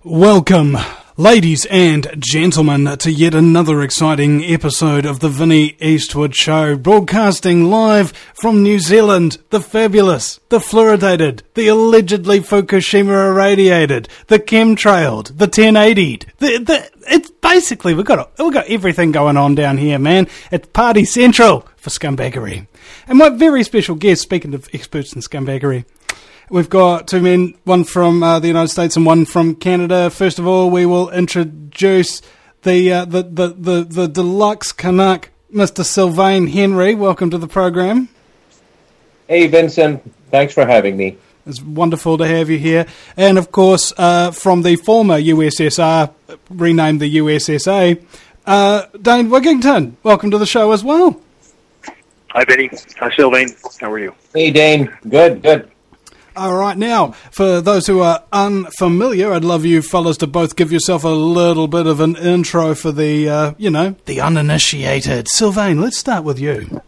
Welcome, ladies and gentlemen, to yet another exciting episode of the Vinnie Eastwood Show, broadcasting live from New Zealand, the fabulous, the fluoridated, the allegedly Fukushima irradiated, the chemtrailed, the 1080'd, it's basically, we've got everything going on down here, man. It's party central for scumbaggery. And my very special guest, speaking of experts in scumbaggery, we've got two men, one from the United States and one from Canada. First of all, we will introduce the deluxe Canuck, Mr. Sylvain Henry. Welcome to the program. Hey, Vincent. Thanks for having me. It's wonderful to have you here. And, of course, from the former USSR, renamed the USSA, Dane Wigington. Welcome to the show as well. Hi, Vinny. Hi, Sylvain. How are you? Hey, Dane. Good. All right, now, for those who are unfamiliar, I'd love you fellas to both give yourself a little bit of an intro for the, the uninitiated. Sylvain, let's start with you.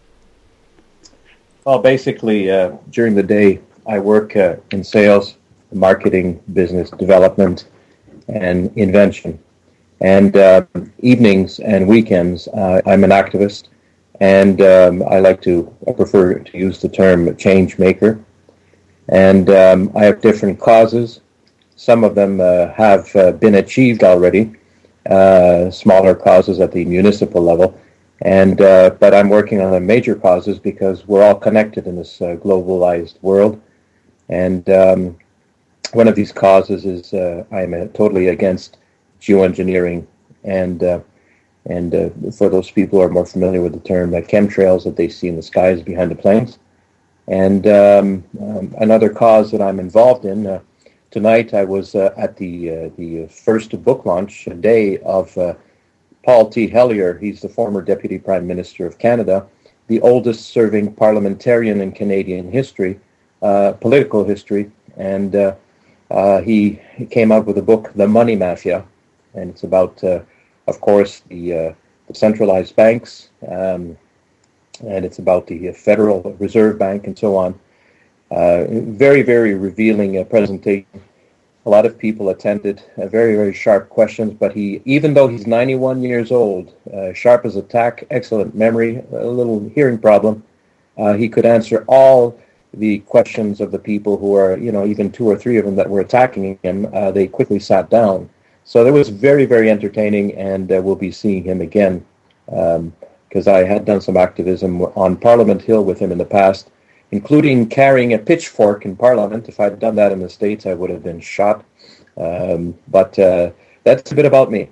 Well, basically, during the day, I work in sales, marketing, business development, and invention. And evenings and weekends, I'm an activist, and I prefer to use the term change maker. And I have different causes. Some of them have been achieved already, smaller causes at the municipal level. And but I'm working on the major causes because we're all connected in this globalized world. And one of these causes is I'm totally against geoengineering. And for those people who are more familiar with the term, chemtrails that they see in the skies behind the planes. And another cause that I'm involved in, tonight I was at the first book launch day of Paul T. Hellyer. He's the former Deputy Prime Minister of Canada, the oldest serving parliamentarian in Canadian history, political history. And he came out with a book, The Money Mafia. And it's about, of course, the centralized banks, and it's about the Federal Reserve Bank and so on. Very, very revealing presentation. A lot of people attended. Very, very sharp questions. But even though he's 91 years old, sharp as a tack, excellent memory, a little hearing problem, he could answer all the questions of the people who are, even two or three of them that were attacking him. They quickly sat down. So that was very, very entertaining, and we'll be seeing him again. Because I had done some activism on Parliament Hill with him in the past, including carrying a pitchfork in Parliament. If I'd done that in the States, I would have been shot. But that's a bit about me.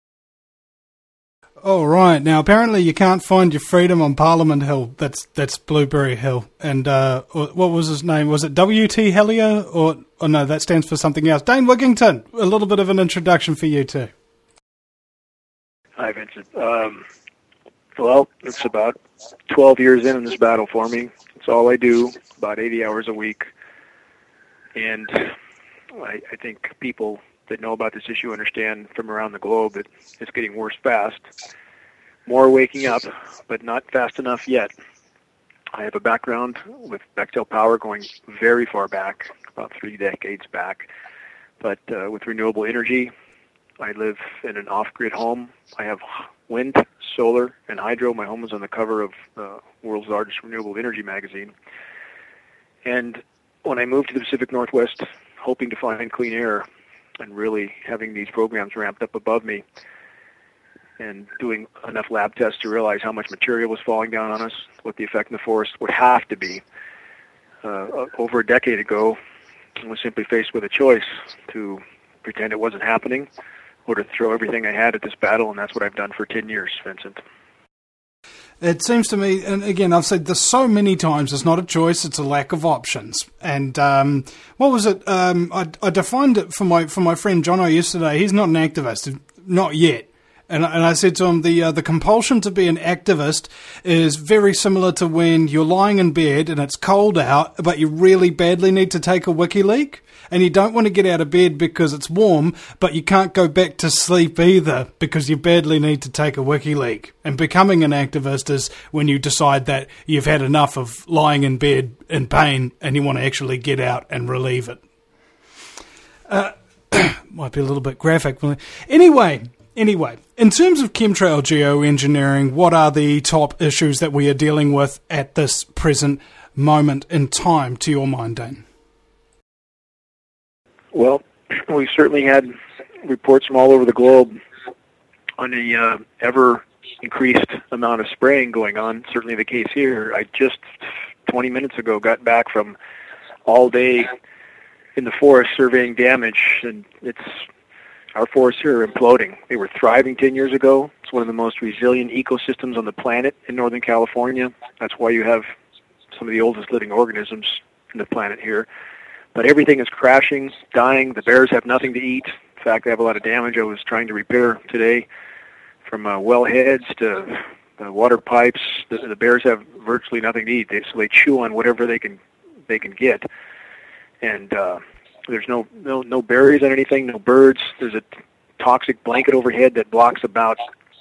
All right. Now, apparently you can't find your freedom on Parliament Hill. That's Blueberry Hill. And what was his name? Was it W.T. Hellyer? Or no, that stands for something else. Dane Wigington, a little bit of an introduction for you too. Hi, Vincent. Well, it's about 12 years in this battle for me. It's all I do, about 80 hours a week. And I think people that know about this issue understand from around the globe that it's getting worse fast. More waking up, but not fast enough yet. I have a background with Bechtel Power going very far back, about 3 decades back. But with renewable energy, I live in an off-grid home. I have wind, solar, and hydro. My home is on the cover of the world's largest renewable energy magazine. And when I moved to the Pacific Northwest, hoping to find clean air and really having these programs ramped up above me and doing enough lab tests to realize how much material was falling down on us, what the effect in the forest would have to be. Over a decade ago, I was simply faced with a choice to pretend it wasn't happening or to throw everything I had at this battle, and that's what I've done for 10 years, Vincent. It seems to me, and again, I've said this so many times, it's not a choice, it's a lack of options. And what was it? I defined it for my friend Jono yesterday. He's not an activist, not yet. And I said to him, the compulsion to be an activist is very similar to when you're lying in bed and it's cold out, but you really badly need to take a wiki leak. And you don't want to get out of bed because it's warm, but you can't go back to sleep either because you badly need to take a wiki leak. And becoming an activist is when you decide that you've had enough of lying in bed in pain and you want to actually get out and relieve it. might be a little bit graphic. Anyway, in terms of chemtrail geoengineering, what are the top issues that we are dealing with at this present moment in time, to your mind, Dane? Well, we've certainly had reports from all over the globe on the ever increased amount of spraying going on. Certainly the case here. I just 20 minutes ago got back from all day in the forest surveying damage, and our forests here are imploding. They were thriving 10 years ago. It's one of the most resilient ecosystems on the planet in Northern California. That's why you have some of the oldest living organisms on the planet here. But everything is crashing, dying. The bears have nothing to eat. In fact, they have a lot of damage I was trying to repair today, from well heads to water pipes. The bears have virtually nothing to eat. So they chew on whatever they can get. And there's no berries on anything, no birds. There's a toxic blanket overhead that blocks about,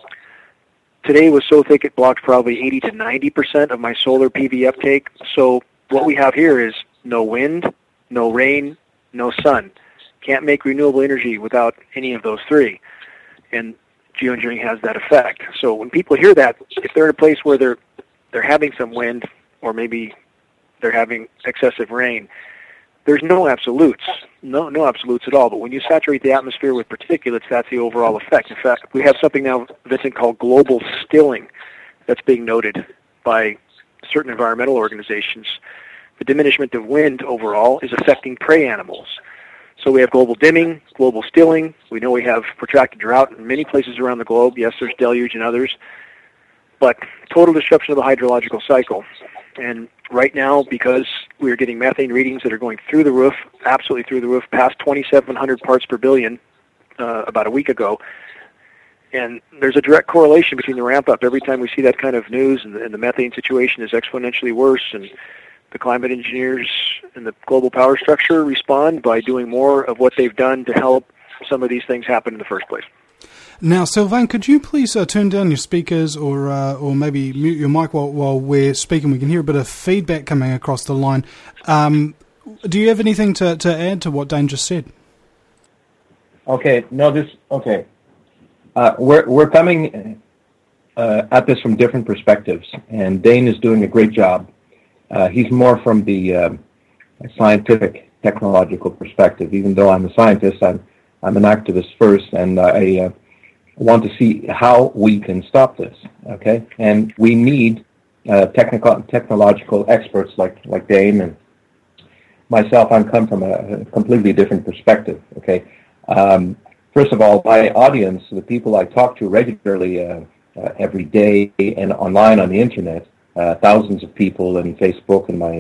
today was so thick it blocked probably 80 to 90% of my solar PV uptake. So what we have here is no wind, no rain, no sun. Can't make renewable energy without any of those three. And geoengineering has that effect. So when people hear that, if they're in a place where they're having some wind, or maybe they're having excessive rain, there's no absolutes, no absolutes at all. But when you saturate the atmosphere with particulates, that's the overall effect. In fact, we have something now, Vincent, called global stilling that's being noted by certain environmental organizations. The diminishment of wind overall is affecting prey animals. So we have global dimming, global stilling. We know we have protracted drought in many places around the globe. Yes, there's deluge in others. But total disruption of the hydrological cycle. And right now, because we are getting methane readings that are going through the roof, absolutely through the roof, past 2,700 parts per billion about a week ago. And there's a direct correlation between the ramp-up. Every time we see that kind of news, and the methane situation is exponentially worse, and the climate engineers and the global power structure respond by doing more of what they've done to help some of these things happen in the first place. Now, Sylvain, could you please turn down your speakers or maybe mute your mic while we're speaking? We can hear a bit of feedback coming across the line. Do you have anything to add to what Dane just said? Okay. We're coming at this from different perspectives, and Dane is doing a great job. He's more from the scientific, technological perspective. Even though I'm a scientist, I'm an activist first, and I want to see how we can stop this. Okay, and we need technological experts like Dane and myself. I come from a completely different perspective. Okay, first of all, my audience, the people I talk to regularly every day and online on the internet. Thousands of people in Facebook and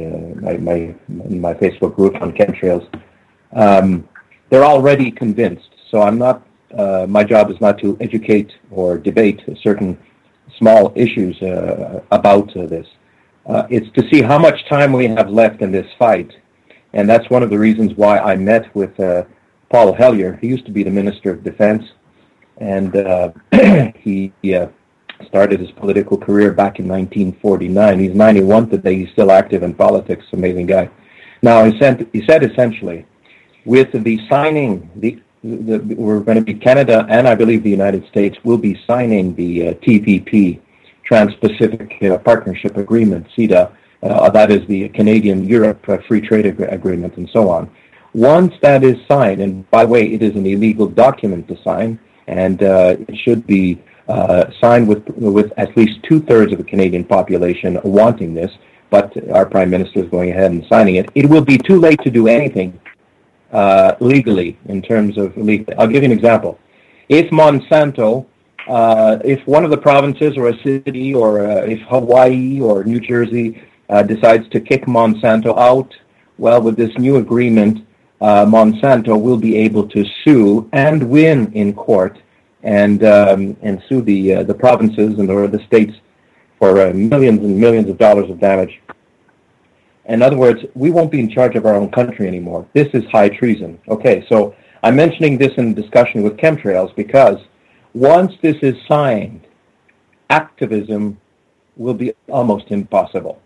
my Facebook group on chemtrails. They're already convinced. So I'm not. My job is not to educate or debate certain small issues about this. It's to see how much time we have left in this fight, and that's one of the reasons why I met with Paul Hellyer. He used to be the Minister of Defense, and he started his political career back in 1949. He's 91 today. He's still active in politics. Amazing guy. Now, he said essentially, with the signing, we're going to be Canada and I believe the United States will be signing the TPP, Trans-Pacific Partnership Agreement, CETA. That is the Canadian-Europe Free Trade Agreement and so on. Once that is signed, and by the way, it is an illegal document to sign, and it should be signed with at least 2/3 of the Canadian population wanting this, but our Prime Minister is going ahead and signing it. It will be too late to do anything legally in terms of legal. I'll give you an example. If Monsanto, if one of the provinces or a city or if Hawaii or New Jersey decides to kick Monsanto out, well, with this new agreement, Monsanto will be able to sue and win in court and sue the provinces and or the states for millions and millions of dollars of damage. In other words, we won't be in charge of our own country anymore. This is high treason. Okay, so I'm mentioning this in discussion with chemtrails because once this is signed, activism will be almost impossible.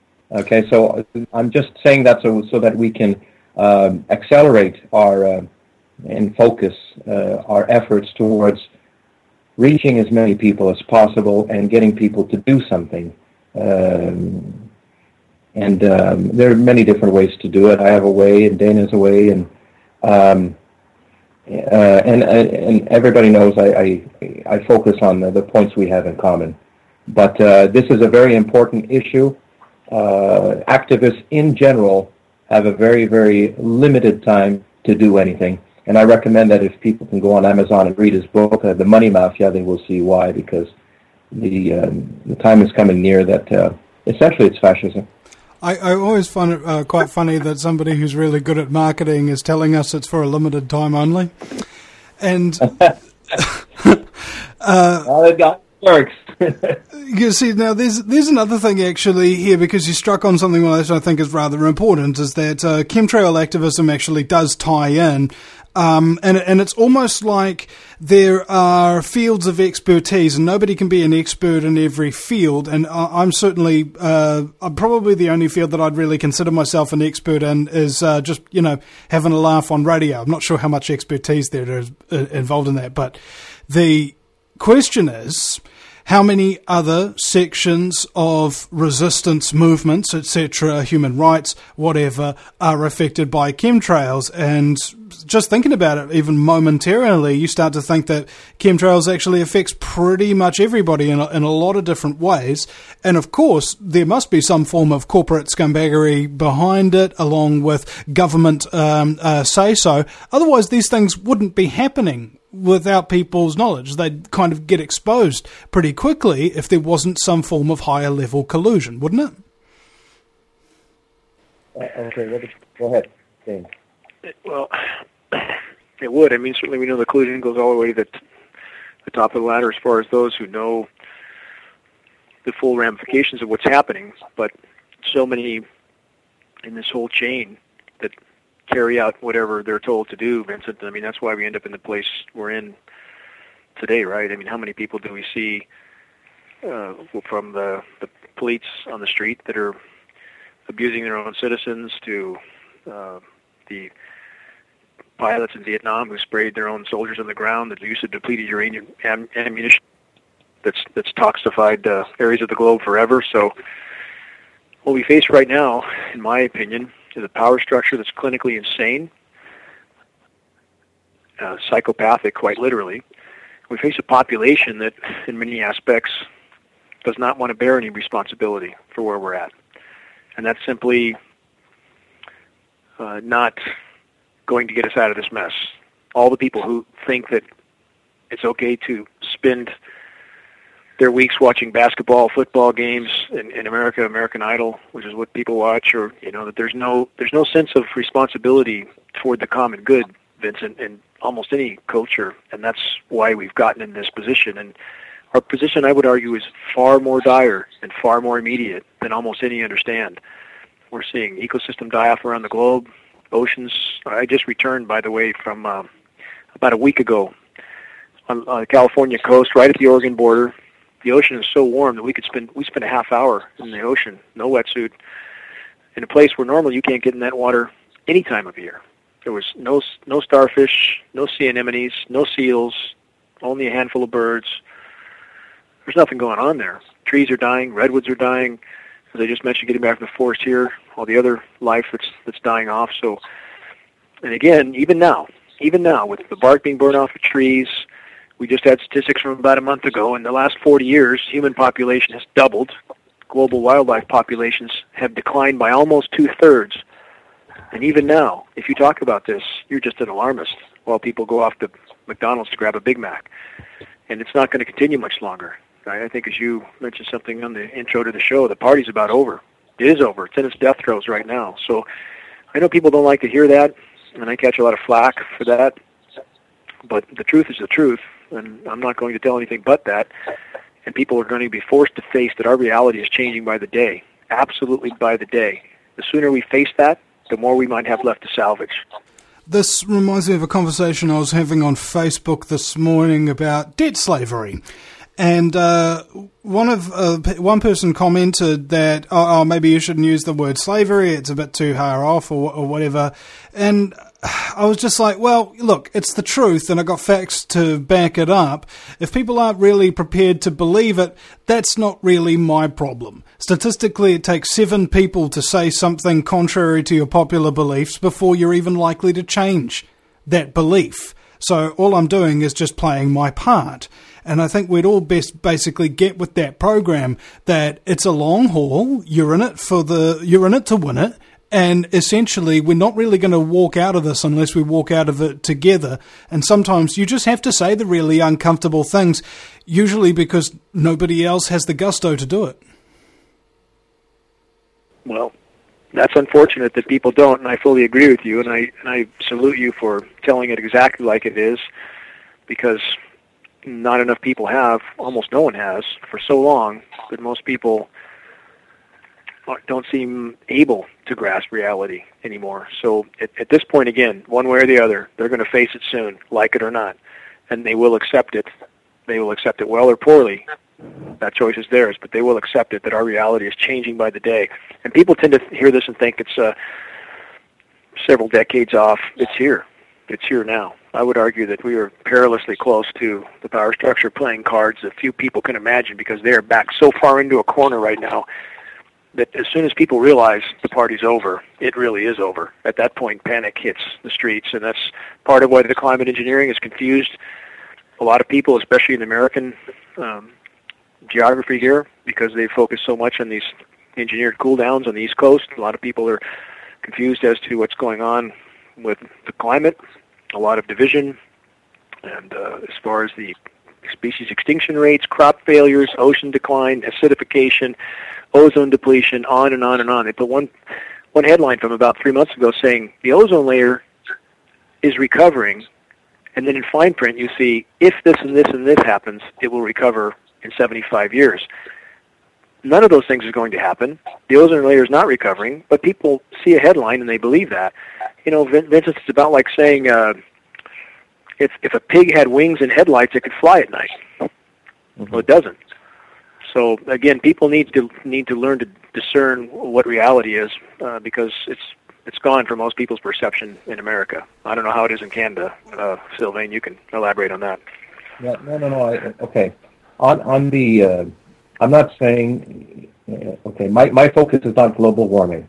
Okay, so I'm just saying that so that we can accelerate our and focus our efforts towards reaching as many people as possible and getting people to do something. There are many different ways to do it. I have a way, and Dana has a way, and everybody knows I focus on the points we have in common. But this is a very important issue. Activists in general have a very, very limited time to do anything. And I recommend that if people can go on Amazon and read his book, The Money Mafia, they will see why, because the time is coming near that essentially it's fascism. I always find it quite funny that somebody who's really good at marketing is telling us it's for a limited time only. And it works. You see, now there's another thing actually here, because you struck on something that I think is rather important, is that chemtrail activism actually does tie in. And it's almost like there are fields of expertise, and nobody can be an expert in every field. And I'm certainly, I'm probably the only field that I'd really consider myself an expert in is just, having a laugh on radio. I'm not sure how much expertise there is involved in that. But the question is, how many other sections of resistance movements, etc., human rights, whatever, are affected by chemtrails? And just thinking about it, even momentarily, you start to think that chemtrails actually affects pretty much everybody in a lot of different ways. And of course, there must be some form of corporate scumbaggery behind it, along with government say-so. Otherwise, these things wouldn't be happening without people's knowledge. They'd kind of get exposed pretty quickly if there wasn't some form of higher level collusion, wouldn't it? Okay, go ahead, James. Well, it would. I mean, certainly we know the collusion goes all the way to the top of the ladder as far as those who know the full ramifications of what's happening, but so many in this whole chain that carry out whatever they're told to do, Vincent. I mean, that's why we end up in the place we're in today, right? I mean, how many people do we see from the police on the street that are abusing their own citizens to the pilots in Vietnam who sprayed their own soldiers on the ground, the use of depleted uranium ammunition that's toxified areas of the globe forever. So what we face right now, in my opinion, is a power structure that's clinically insane, psychopathic, quite literally. We face a population that, in many aspects, does not want to bear any responsibility for where we're at. And that's simply not going to get us out of this mess. All the people who think that it's okay to spend their weeks watching basketball, football games in America, American Idol, which is what people watch, or that there's no sense of responsibility toward the common good, Vincent, in almost any culture, and that's why we've gotten in this position. And our position, I would argue, is far more dire and far more immediate than almost any understand. We're seeing ecosystem die-off around the globe, oceans. I just returned, by the way, from about a week ago on the California coast, right at the Oregon border. The ocean is so warm that we spend a half hour in the ocean, no wetsuit, in a place where normally you can't get in that water any time of year. There was no starfish, no sea anemones, no seals, only a handful of birds. There's nothing going on there. Trees are dying, redwoods are dying. As I just mentioned, getting back to the forest here, all the other life that's dying off. So, and again, even now, with the bark being burned off of trees, we just had statistics from about a month ago. In the last 40 years, human population has doubled. Global wildlife populations have declined by almost 2/3. And even now, if you talk about this, you're just an alarmist while people go off to McDonald's to grab a Big Mac. And it's not going to continue much longer. I think as you mentioned something on the intro to the show, the party's about over. It is over. It's in its death throes right now. So I know people don't like to hear that, and I catch a lot of flack for that. But the truth is the truth, and I'm not going to tell anything but that. And people are going to be forced to face that our reality is changing by the day, absolutely by the day. The sooner we face that, the more we might have left to salvage. This reminds me of a conversation I was having on Facebook this morning about debt slavery. And one person commented that, maybe you shouldn't use the word slavery, it's a bit too high off or whatever. And I was just like, well, look, it's the truth, and I got facts to back it up. If people aren't really prepared to believe it, that's not really my problem. Statistically, it takes 7 people to say something contrary to your popular beliefs before you're even likely to change that belief. So all I'm doing is just playing my part. And I think we'd all best basically get with that program that it's a long haul. You're in it to win it. And essentially, we're not really going to walk out of this unless we walk out of it together. And sometimes you just have to say the really uncomfortable things, usually because nobody else has the gusto to do it. Well, that's unfortunate that people don't, and I fully agree with you, and I salute you for telling it exactly like it is, because not enough people have, almost no one has, for so long, that most people don't seem able to grasp reality anymore. So at this point, again, one way or the other, they're going to face it soon, like it or not, and they will accept it. They will accept it well or poorly. That choice is theirs, but they will accept it, that our reality is changing by the day. And people tend to hear this and think it's several decades off. It's here. It's here now. I would argue that we are perilously close to the power structure playing cards that few people can imagine, because they are backed so far into a corner right now that as soon as people realize the party's over, it really is over. At that point, panic hits the streets, and that's part of why the climate engineering has confused a lot of people, especially in American geography here, because they focus so much on these engineered cool downs on the East Coast. A lot of people are confused as to what's going on with the climate, a lot of division, and as far as the species extinction rates, crop failures, ocean decline, acidification, ozone depletion, on and on and on. They put one headline from about 3 months ago saying the ozone layer is recovering, and then in fine print you see, if this and this and this happens, it will recover in 75 years. None of those things is going to happen. The ozone layer is not recovering, but people see a headline and they believe that. You know, Vincent, it's about like saying if a pig had wings and headlights, it could fly at night. Mm-hmm. Well, it doesn't. So again, people need to learn to discern what reality is, because it's gone from most people's perception in America. I don't know how it is in Canada. Sylvain, you can elaborate on that. Yeah, no. Okay. On the, I'm not saying. Okay, my focus is not global warming.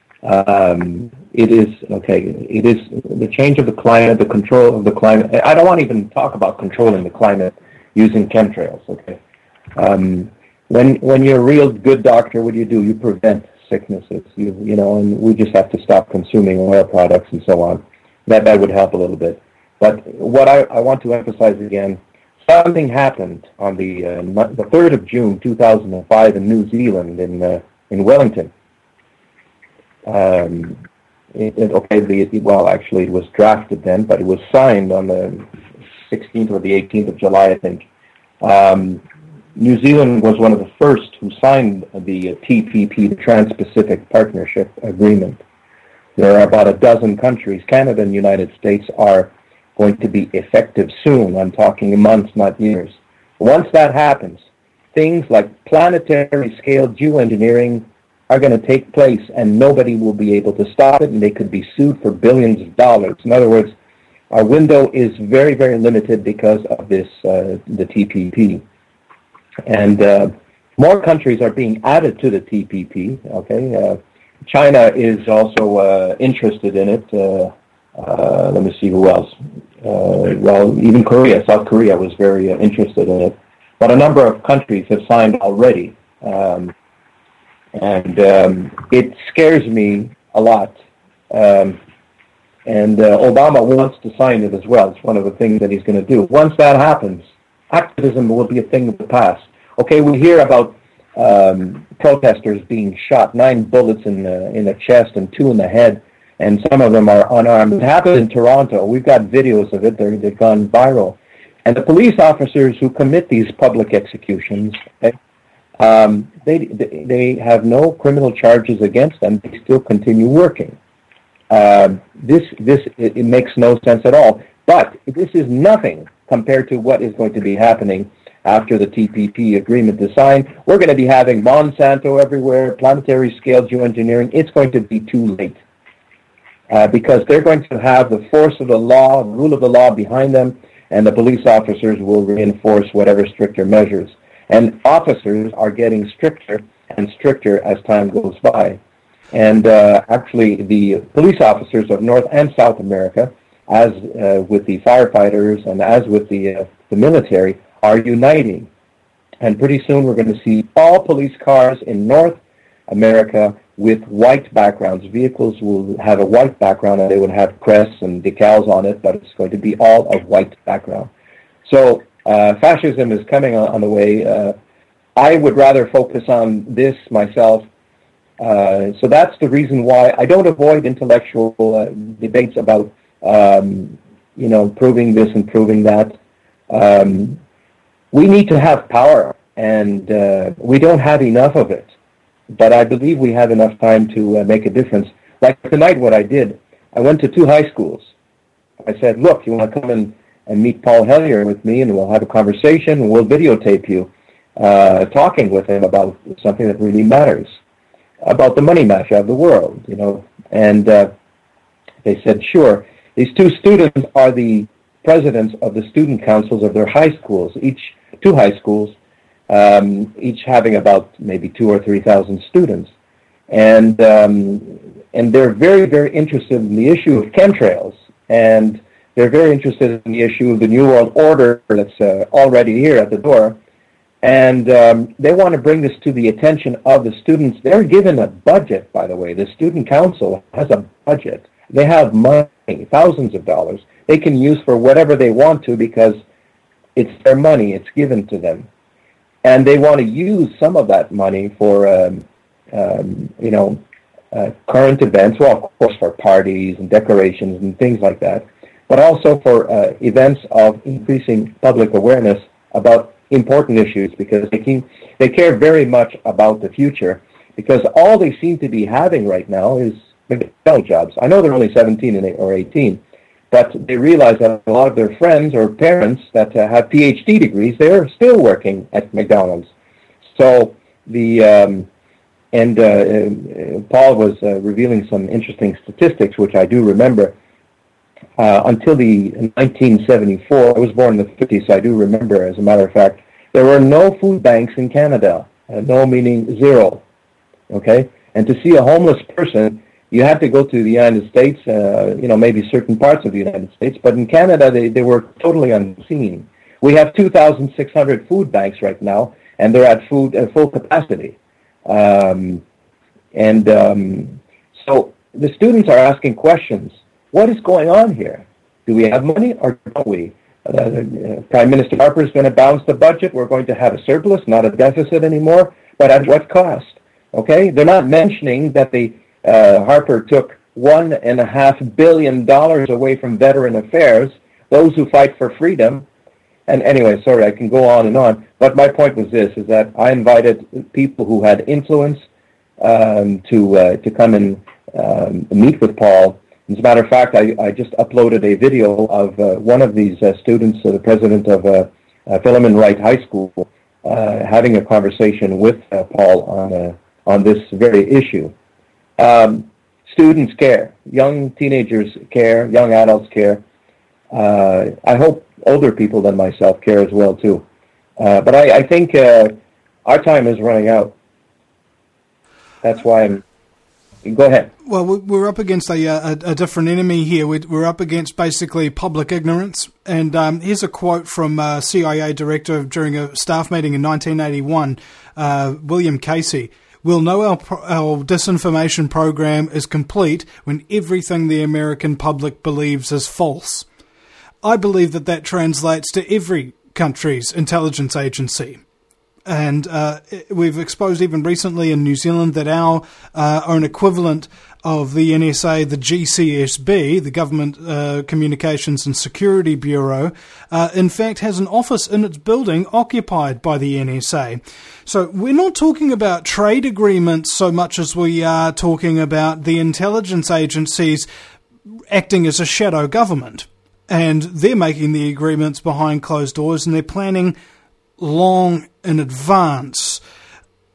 It is the change of the climate, the control of the climate. I don't want to even talk about controlling the climate using chemtrails. Okay. When you're a real good doctor, what do? You prevent sicknesses. You know, and we just have to stop consuming oil products and so on. That would help a little bit. But what I want to emphasize again, something happened on the 3rd of June 2005 in New Zealand in Wellington. Actually, it was drafted then, but it was signed on the 16th or the 18th of July, I think. New Zealand was one of the first who signed the TPP, the Trans-Pacific Partnership Agreement. There are about a dozen countries, Canada and the United States, are going to be effective soon. I'm talking months, not years. Once that happens, things like planetary scale geoengineering are going to take place, and nobody will be able to stop it, and they could be sued for billions of dollars. In other words, our window is very, very limited because of this, the TPP. And more countries are being added to the TPP. Okay, China is also interested in it. Let me see who else. Even Korea, South Korea was very interested in it. But a number of countries have signed already. And it scares me a lot. And Obama wants to sign it as well. It's one of the things that he's going to do. Once that happens, activism will be a thing of the past. Okay, we hear about protesters being shot, 9 bullets in the chest and 2 in the head, and some of them are unarmed. It happened in Toronto. We've got videos of it. They've gone viral. And the police officers who commit these public executions, okay, they have no criminal charges against them. They still continue working. It makes no sense at all. But this is nothing compared to what is going to be happening after the TPP agreement is signed. We're going to be having Monsanto everywhere, planetary scale geoengineering. It's going to be too late. because they're going to have the force of the law, rule of the law behind them, and the police officers will reinforce whatever stricter measures. And officers are getting stricter and stricter as time goes by. And actually, the police officers of North and South America, as with the firefighters and as with the military, are uniting. And pretty soon we're going to see all police cars in North America with white backgrounds. Vehicles will have a white background, and they will have crests and decals on it, but it's going to be all of white background. So fascism is coming on the way. I would rather focus on this myself. So that's the reason why I don't avoid intellectual debates about, proving this and proving that. We need to have power, and we don't have enough of it. But I believe we have enough time to make a difference. Like tonight, what I did, I went to 2 high schools. I said, look, you want to come and meet Paul Hellyer with me, and we'll have a conversation, and we'll videotape you talking with him about something that really matters, about the money mafia of the world, And they said, sure. These 2 students are the presidents of the student councils of their high schools, 2 high schools, each having about maybe 2,000 or 3,000 students. And they're very, very interested in the issue of chemtrails, and they're very interested in the issue of the New World Order that's already here at the door. And they want to bring this to the attention of the students. They're given a budget, by the way. The student council has a budget. They have money, thousands of dollars, they can use for whatever they want to because it's their money. It's given to them. And they want to use some of that money for, current events, well, of course, for parties and decorations and things like that, but also for events of increasing public awareness about important issues, because they care very much about the future, because all they seem to be having right now is McDonald's jobs. I know they're only 17 or 18, but they realize that a lot of their friends or parents that have PhD degrees, they're still working at McDonald's. So Paul was revealing some interesting statistics, which I do remember. Until 1974, I was born in the 50s, so I do remember, as a matter of fact, there were no food banks in Canada. No meaning zero, okay? And to see a homeless person, you had to go to the United States, maybe certain parts of the United States, but in Canada, they were totally unseen. We have 2,600 food banks right now, and they're at full capacity. So the students are asking questions. What is going on here? Do we have money or don't we? Prime Minister Harper is going to balance the budget. We're going to have a surplus, not a deficit anymore, but at what cost? Okay? They're not mentioning that Harper took $1.5 billion away from veteran affairs, those who fight for freedom. And anyway, sorry, I can go on, but my point was this, is that I invited people who had influence to come and meet with Paul. As a matter of fact, I just uploaded a video of one of these students, the president of Philemon Wright High School, having a conversation with Paul on this very issue. Students care. Young teenagers care. Young adults care. I hope older people than myself care as well, too. But I think our time is running out. That's why Go ahead. Well, we're up against a different enemy here. We're up against basically public ignorance. And here's a quote from CIA director during a staff meeting in 1981, William Casey. We'll know our disinformation program is complete when everything the American public believes is false. I believe that translates to every country's intelligence agency. And we've exposed even recently in New Zealand that our own equivalent of the NSA, the GCSB, the Government Communications and Security Bureau, in fact has an office in its building occupied by the NSA. So we're not talking about trade agreements so much as we are talking about the intelligence agencies acting as a shadow government. And they're making the agreements behind closed doors, and they're planning long in advance.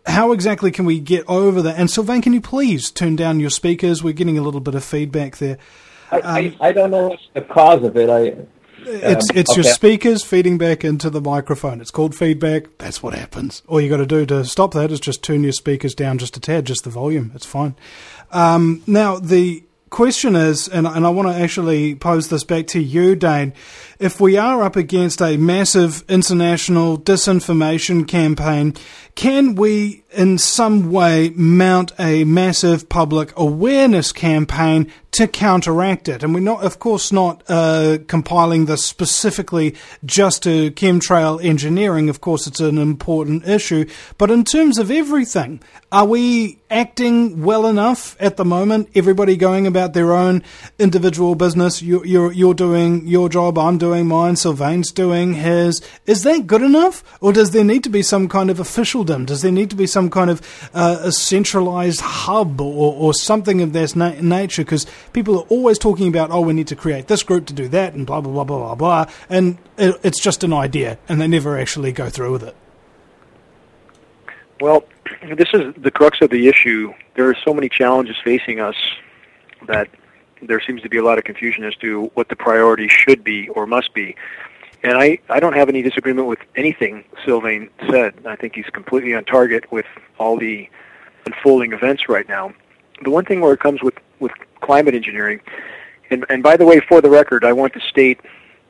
how exactly can we get over that? And Sylvain, can you please turn down your speakers? We're getting a little bit of feedback there. I don't know what's the cause of it. It's your speakers feeding back into the microphone. It's called feedback. That's what happens. All you got to do to stop that is just turn your speakers down just a tad, just the volume. It's fine. Now, the question is, and I want to actually pose this back to you, Dane, if we are up against a massive international disinformation campaign, can we in some way mount a massive public awareness campaign to counteract it? And we're not, of course, not compiling this specifically just to chemtrail engineering. Of course, it's an important issue. But in terms of everything, are we acting well enough at the moment? Everybody going about their own individual business. You're doing your job. I'm doing mine. Sylvain's doing his. Is that good enough? Or does there need to be some kind of officialdom? Does there need to be some kind of a centralized hub or something of this nature? Because people are always talking about, we need to create this group to do that and blah, blah, blah, blah, blah, blah. And it's just an idea, and they never actually go through with it. Well, this is the crux of the issue. There are so many challenges facing us that there seems to be a lot of confusion as to what the priority should be or must be. And I don't have any disagreement with anything Sylvain said. I think he's completely on target with all the unfolding events right now. The one thing where it comes with climate engineering, and by the way, for the record, I want to state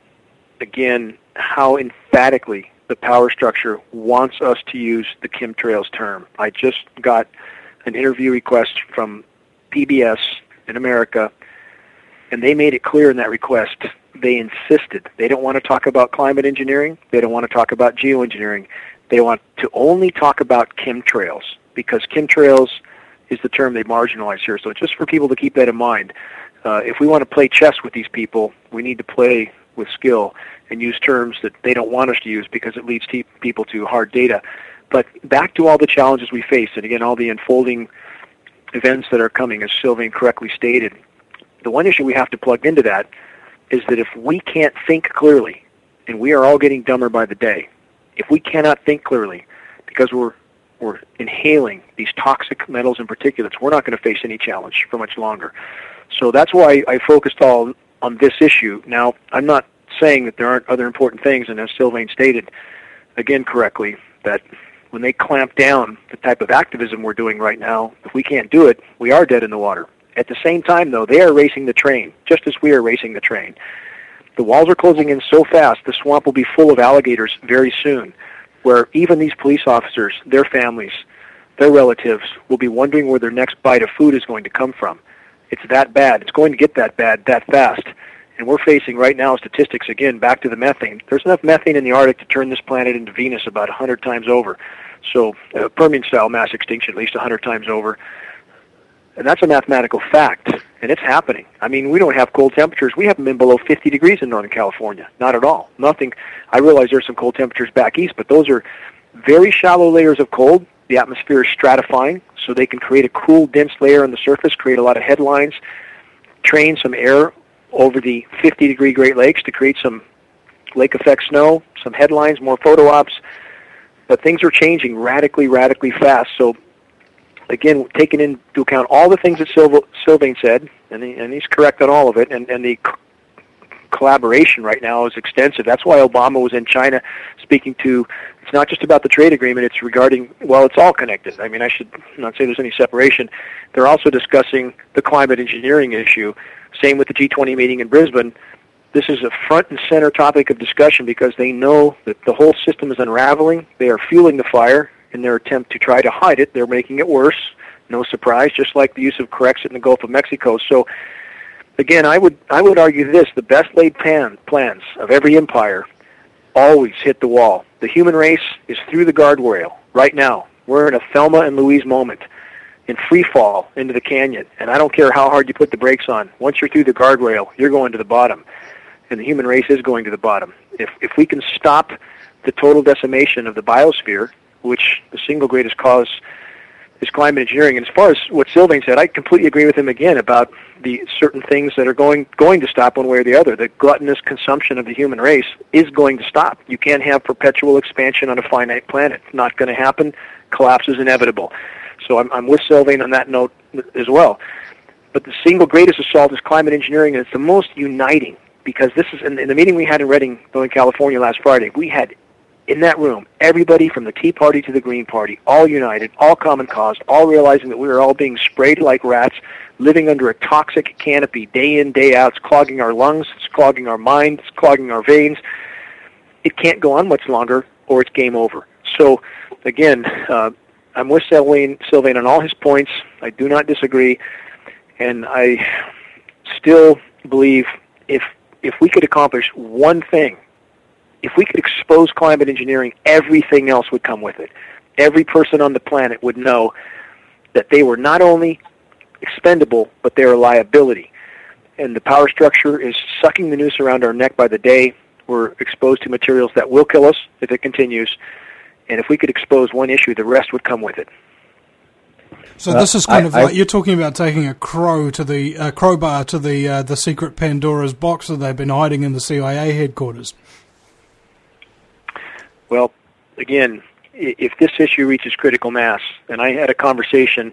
again how emphatically the power structure wants us to use the chemtrails term. I just got an interview request from PBS in America, and they made it clear in that request. They insisted. They don't want to talk about climate engineering. They don't want to talk about geoengineering. They want to only talk about chemtrails, because chemtrails is the term they marginalize here. So just for people to keep that in mind, if we want to play chess with these people, we need to play with skill and use terms that they don't want us to use, because it leads people to hard data. But back to all the challenges we face, and again, all the unfolding events that are coming, as Sylvain correctly stated, the one issue we have to plug into that is that if we can't think clearly, and we are all getting dumber by the day, if we cannot think clearly because we're inhaling these toxic metals and particulates, we're not going to face any challenge for much longer. So that's why I focused all on this issue. Now, I'm not saying that there aren't other important things, and as Sylvain stated, again correctly, that when they clamp down the type of activism we're doing right now, if we can't do it, we are dead in the water. At the same time, though, they are racing the train, just as we are racing the train. The walls are closing in so fast, the swamp will be full of alligators very soon, where even these police officers, their families, their relatives, will be wondering where their next bite of food is going to come from. It's that bad. It's going to get that bad that fast. And we're facing right now statistics, again, back to the methane. There's enough methane in the Arctic to turn this planet into Venus about 100 times over. So Permian-style mass extinction at least 100 times over. And that's a mathematical fact, and it's happening. I mean, we don't have cold temperatures. We haven't been below 50 degrees in Northern California. Not at all. Nothing. I realize there's some cold temperatures back east, but those are very shallow layers of cold. The atmosphere is stratifying, so they can create a cool, dense layer on the surface, create a lot of headlines, train some air over the 50-degree Great Lakes to create some lake effect snow, some headlines, more photo ops. But things are changing radically, radically fast. So, again, taking into account all the things that Sylvain said, and he's correct on all of it, and the collaboration right now is extensive. That's why Obama was in China speaking to, it's not just about the trade agreement, it's regarding, well, it's all connected. I mean, I should not say there's any separation. They're also discussing the climate engineering issue. Same with the G20 meeting in Brisbane. This is a front and center topic of discussion because they know that the whole system is unraveling. They are fueling the fire in their attempt to try to hide it. They're making it worse. No surprise, just like the use of Corexit in the Gulf of Mexico. So, again, I would argue this: the best laid plans of every empire always hit the wall. The human race is through the guardrail right now. We're in a Thelma and Louise moment, in free fall into the canyon. And I don't care how hard you put the brakes on. Once you're through the guardrail, you're going to the bottom. And the human race is going to the bottom. If we can stop the total decimation of the biosphere, which the single greatest cause is climate engineering. And as far as what Sylvain said, I completely agree with him again about the certain things that are going to stop one way or the other. The gluttonous consumption of the human race is going to stop. You can't have perpetual expansion on a finite planet. It's not going to happen. Collapse is inevitable. So I'm with Sylvain on that note as well. But the single greatest assault is climate engineering, and it's the most uniting, because this is in the meeting we had in Redding, Northern California last Friday. We had in that room everybody from the Tea Party to the Green Party, all united, all common cause, all realizing that we were all being sprayed like rats, living under a toxic canopy day in, day out. It's clogging our lungs, it's clogging our mind, it's clogging our veins. It can't go on much longer, or it's game over. So, again, I'm with Sylvain on all his points. I do not disagree, and I still believe if we could accomplish one thing, if we could expose climate engineering, everything else would come with it. Every person on the planet would know that they were not only expendable, but they're a liability. And the power structure is sucking the noose around our neck by the day. We're exposed to materials that will kill us if it continues. And if we could expose one issue, the rest would come with it. So this is kind of like you're talking about taking a crowbar to the secret Pandora's box that they've been hiding in the CIA headquarters. Well, again, if this issue reaches critical mass, and I had a conversation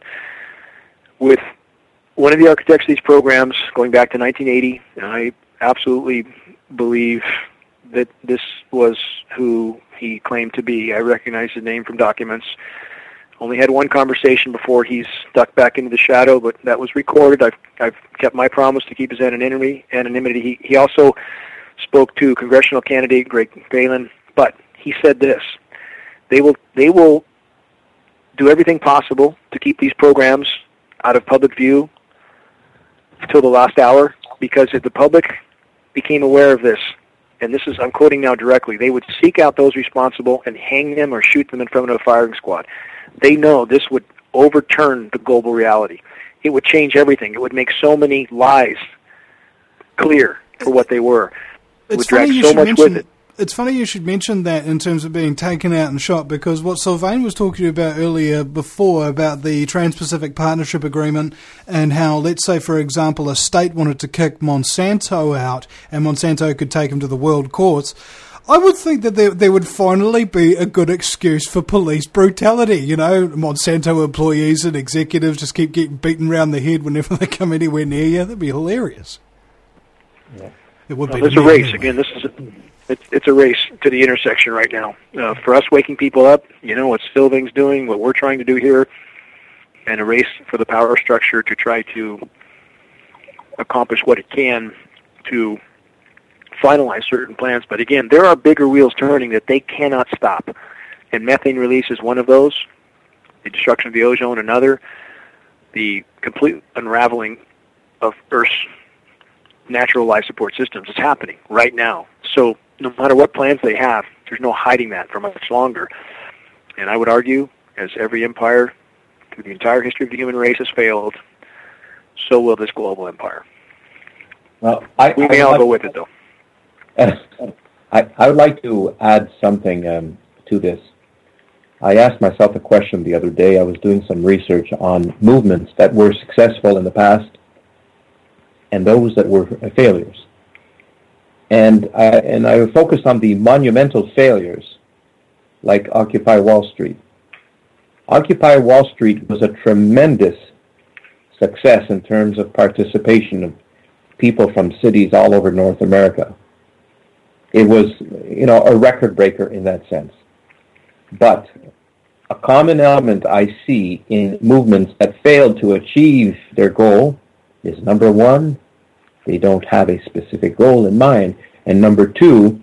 with one of the architects of these programs going back to 1980, and I absolutely believe that this was who he claimed to be. I recognize his name from documents. Only had one conversation before he's ducked back into the shadow, but that was recorded. I've kept my promise to keep his anonymity. He also spoke to congressional candidate Greg Phelan, but he said this: they will do everything possible to keep these programs out of public view until the last hour, because if the public became aware of this, and I'm quoting now directly, they would seek out those responsible and hang them or shoot them in front of a firing squad. They know this would overturn the global reality. It would change everything. It would make so many lies clear for what they were. It would drag so much with it. It's funny you should mention that in terms of being taken out and shot, because what Sylvain was talking about earlier before about the Trans-Pacific Partnership Agreement and how, let's say, for example, a state wanted to kick Monsanto out and Monsanto could take him to the world courts, I would think that there would finally be a good excuse for police brutality. You know, Monsanto employees and executives just keep getting beaten around the head whenever they come anywhere near you. That'd be hilarious. Yeah. It would be. There's a race. Again, it's a race to the intersection right now. For us, waking people up, what Sylvain's doing, what we're trying to do here, and a race for the power structure to try to accomplish what it can to finalize certain plans. But again, there are bigger wheels turning that they cannot stop. And methane release is one of those. The destruction of the ozone, another. The complete unraveling of Earth's natural life support systems is happening right now. So no matter what plans they have, there's no hiding that for much longer. And I would argue, as every empire through the entire history of the human race has failed, so will this global empire. Well, we may all go with it, though. I would like to add something to this. I asked myself a question the other day. I was doing some research on movements that were successful in the past and those that were failures. And I focused on the monumental failures, like Occupy Wall Street. Occupy Wall Street was a tremendous success in terms of participation of people from cities all over North America. It was, a record breaker in that sense. But a common element I see in movements that failed to achieve their goal is, number one, they don't have a specific goal in mind. And number two,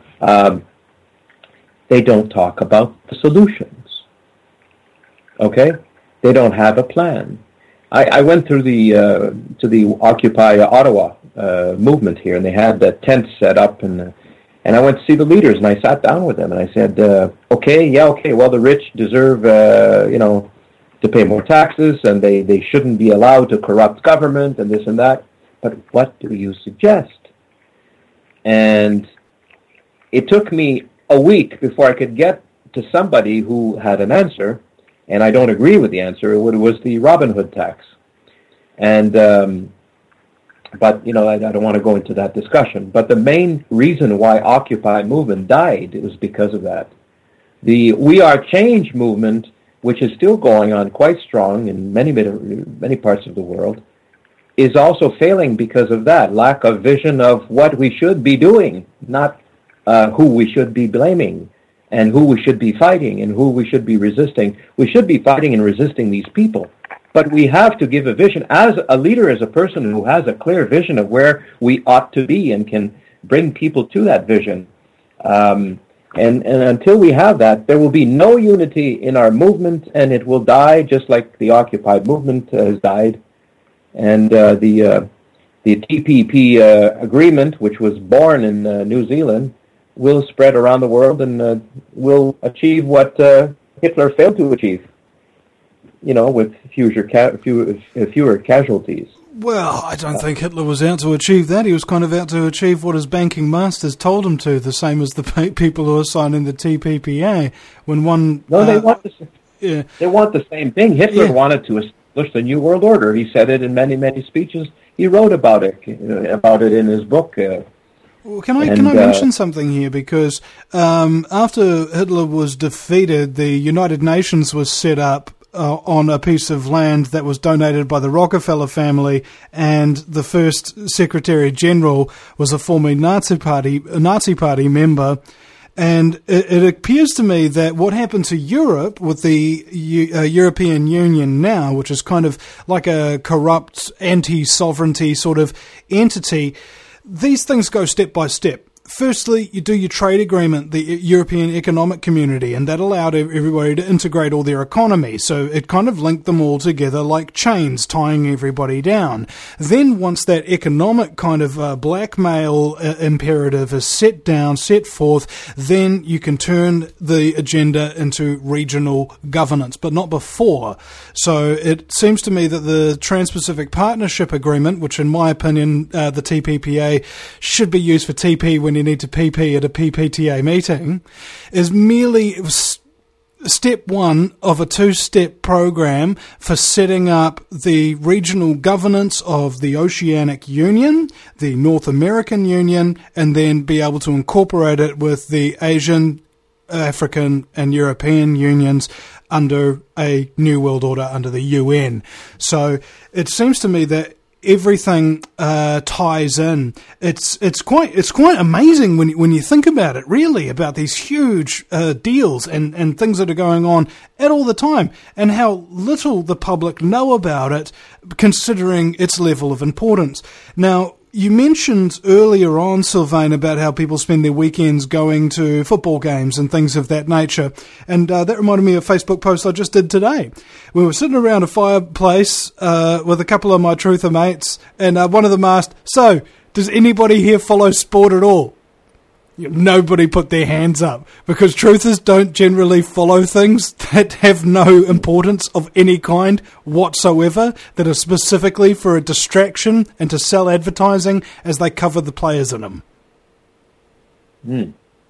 they don't talk about the solutions. Okay? They don't have a plan. I went through to the Occupy Ottawa movement here, and they had the tents set up, and I went to see the leaders, and I sat down with them, and I said, okay, well, the rich deserve, to pay more taxes, and they shouldn't be allowed to corrupt government, and this and that. But what do you suggest? And it took me a week before I could get to somebody who had an answer. and I don't agree with the answer. It was the Robin Hood tax. And but I don't want to go into that discussion. But the main reason why Occupy movement died was because of that. The We Are Change movement, which is still going on quite strong in many parts of the world, is also failing because of that lack of vision of what we should be doing, not who we should be blaming and who we should be fighting and who we should be resisting. We should be fighting and resisting these people. But we have to give a vision. As a leader, as a person who has a clear vision of where we ought to be and can bring people to that vision. And until we have that, there will be no unity in our movement, and it will die just like the Occupy movement has died. And the TPP agreement, which was born in New Zealand, will spread around the world and will achieve what Hitler failed to achieve, with fewer casualties. Well, I don't think Hitler was out to achieve that. He was kind of out to achieve what his banking masters told him to, the same as the people who are signing the TPPA. When one... No, they want the same thing. Hitler wanted to establish the New World Order. He said it in many, many speeches. He wrote about it in his book. Well, can I mention something here? Because after Hitler was defeated, the United Nations was set up on a piece of land that was donated by the Rockefeller family, and the first Secretary General was a former Nazi Party member. And it appears to me that what happened to Europe with the European Union now, which is kind of like a corrupt anti-sovereignty sort of entity, these things go step by step. Firstly, you do your trade agreement, the European Economic Community, and that allowed everybody to integrate all their economy. So it kind of linked them all together like chains, tying everybody down. Then once that economic kind of blackmail imperative is set forth, then you can turn the agenda into regional governance, but not before. So it seems to me that the Trans-Pacific Partnership Agreement, which in my opinion, the TPPA, should be used for TP when you need to PP at a PPTA meeting, is merely step one of a two-step program for setting up the regional governance of the Oceanic Union, the North American Union, and then be able to incorporate it with the Asian, African, and European unions under a New World Order under the UN. So it seems to me that everything ties in. It's quite amazing when you think about it, really, about these huge deals and things that are going on at all the time, and how little the public know about it, considering its level of importance. Now, you mentioned earlier on, Sylvain, about how people spend their weekends going to football games and things of that nature. And that reminded me of a Facebook post I just did today. We were sitting around a fireplace with a couple of my truther mates, and one of them asked, "So, does anybody here follow sport at all?" Nobody put their hands up, because truthers don't generally follow things that have no importance of any kind whatsoever, that are specifically for a distraction and to sell advertising as they cover the players in them. Well,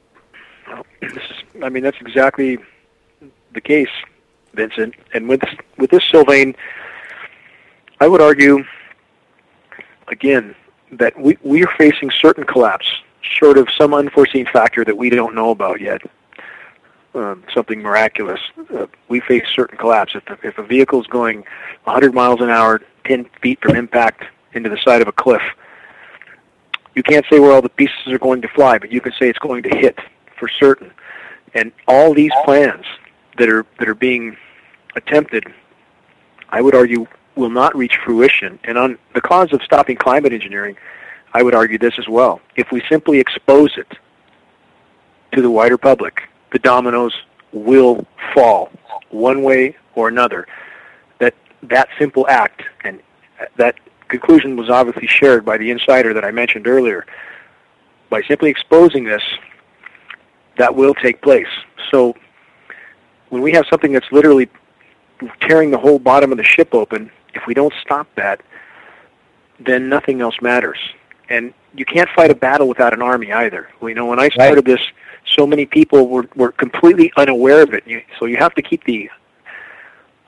that's exactly the case, Vincent. And with this, Sylvain, I would argue, again, that we are facing certain collapse, short of some unforeseen factor that we don't know about yet, something miraculous. We face certain collapse. If a vehicle is going 100 miles an hour, 10 feet from impact into the side of a cliff, you can't say where all the pieces are going to fly, but you can say it's going to hit for certain. And all these plans that are being attempted, I would argue, will not reach fruition. And on the cause of stopping climate engineering, I would argue this as well. If we simply expose it to the wider public, the dominoes will fall one way or another. That simple act, and that conclusion was obviously shared by the insider that I mentioned earlier. By simply exposing this, that will take place. So when we have something that's literally tearing the whole bottom of the ship open, if we don't stop that, then nothing else matters. And you can't fight a battle without an army either. When I started this, so many people were completely unaware of it. So you have to keep the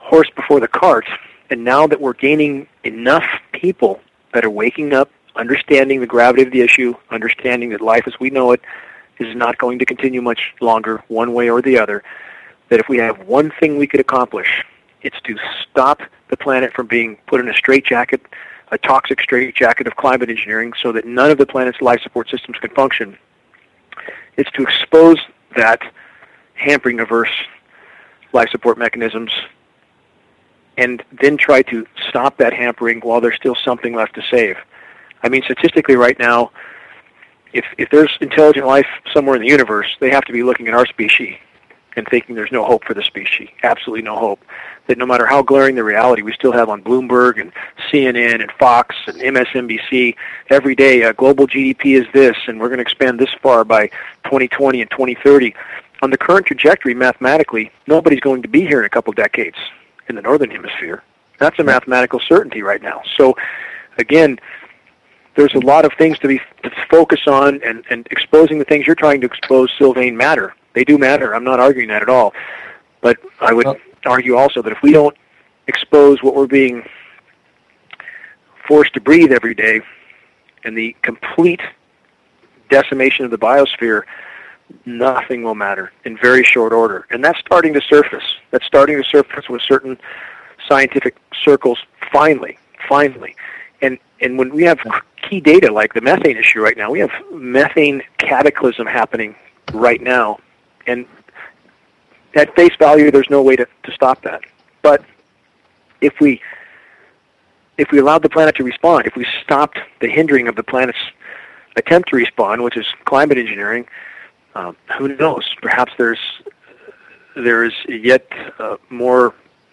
horse before the cart. And now that we're gaining enough people that are waking up, understanding the gravity of the issue, understanding that life as we know it is not going to continue much longer one way or the other, that if we have one thing we could accomplish, it's to stop the planet from being put in a straitjacket, a toxic straitjacket of climate engineering so that none of the planet's life support systems can function. It's to expose that hampering averse life support mechanisms and then try to stop that hampering while there's still something left to save. I mean, statistically right now, if there's intelligent life somewhere in the universe, they have to be looking at our species and thinking there's no hope for the species, absolutely no hope. That no matter how glaring the reality, we still have on Bloomberg and CNN and Fox and MSNBC every day, global GDP is this, and we're going to expand this far by 2020 and 2030. On the current trajectory, mathematically, nobody's going to be here in a couple decades in the Northern Hemisphere. That's a mathematical certainty right now. So, again, there's a lot of things to focus on, and exposing the things you're trying to expose, Sylvain, matter. They do matter. I'm not arguing that at all. But I would argue also that if we don't expose what we're being forced to breathe every day and the complete decimation of the biosphere, nothing will matter in very short order. And that's starting to surface. That's starting to surface with certain scientific circles finally. And when we have key data like the methane issue right now, we have methane cataclysm happening right now. And at face value, there's no way to stop that. But if we allowed the planet to respond, if we stopped the hindering of the planet's attempt to respond, which is climate engineering, who knows? Perhaps there's yet more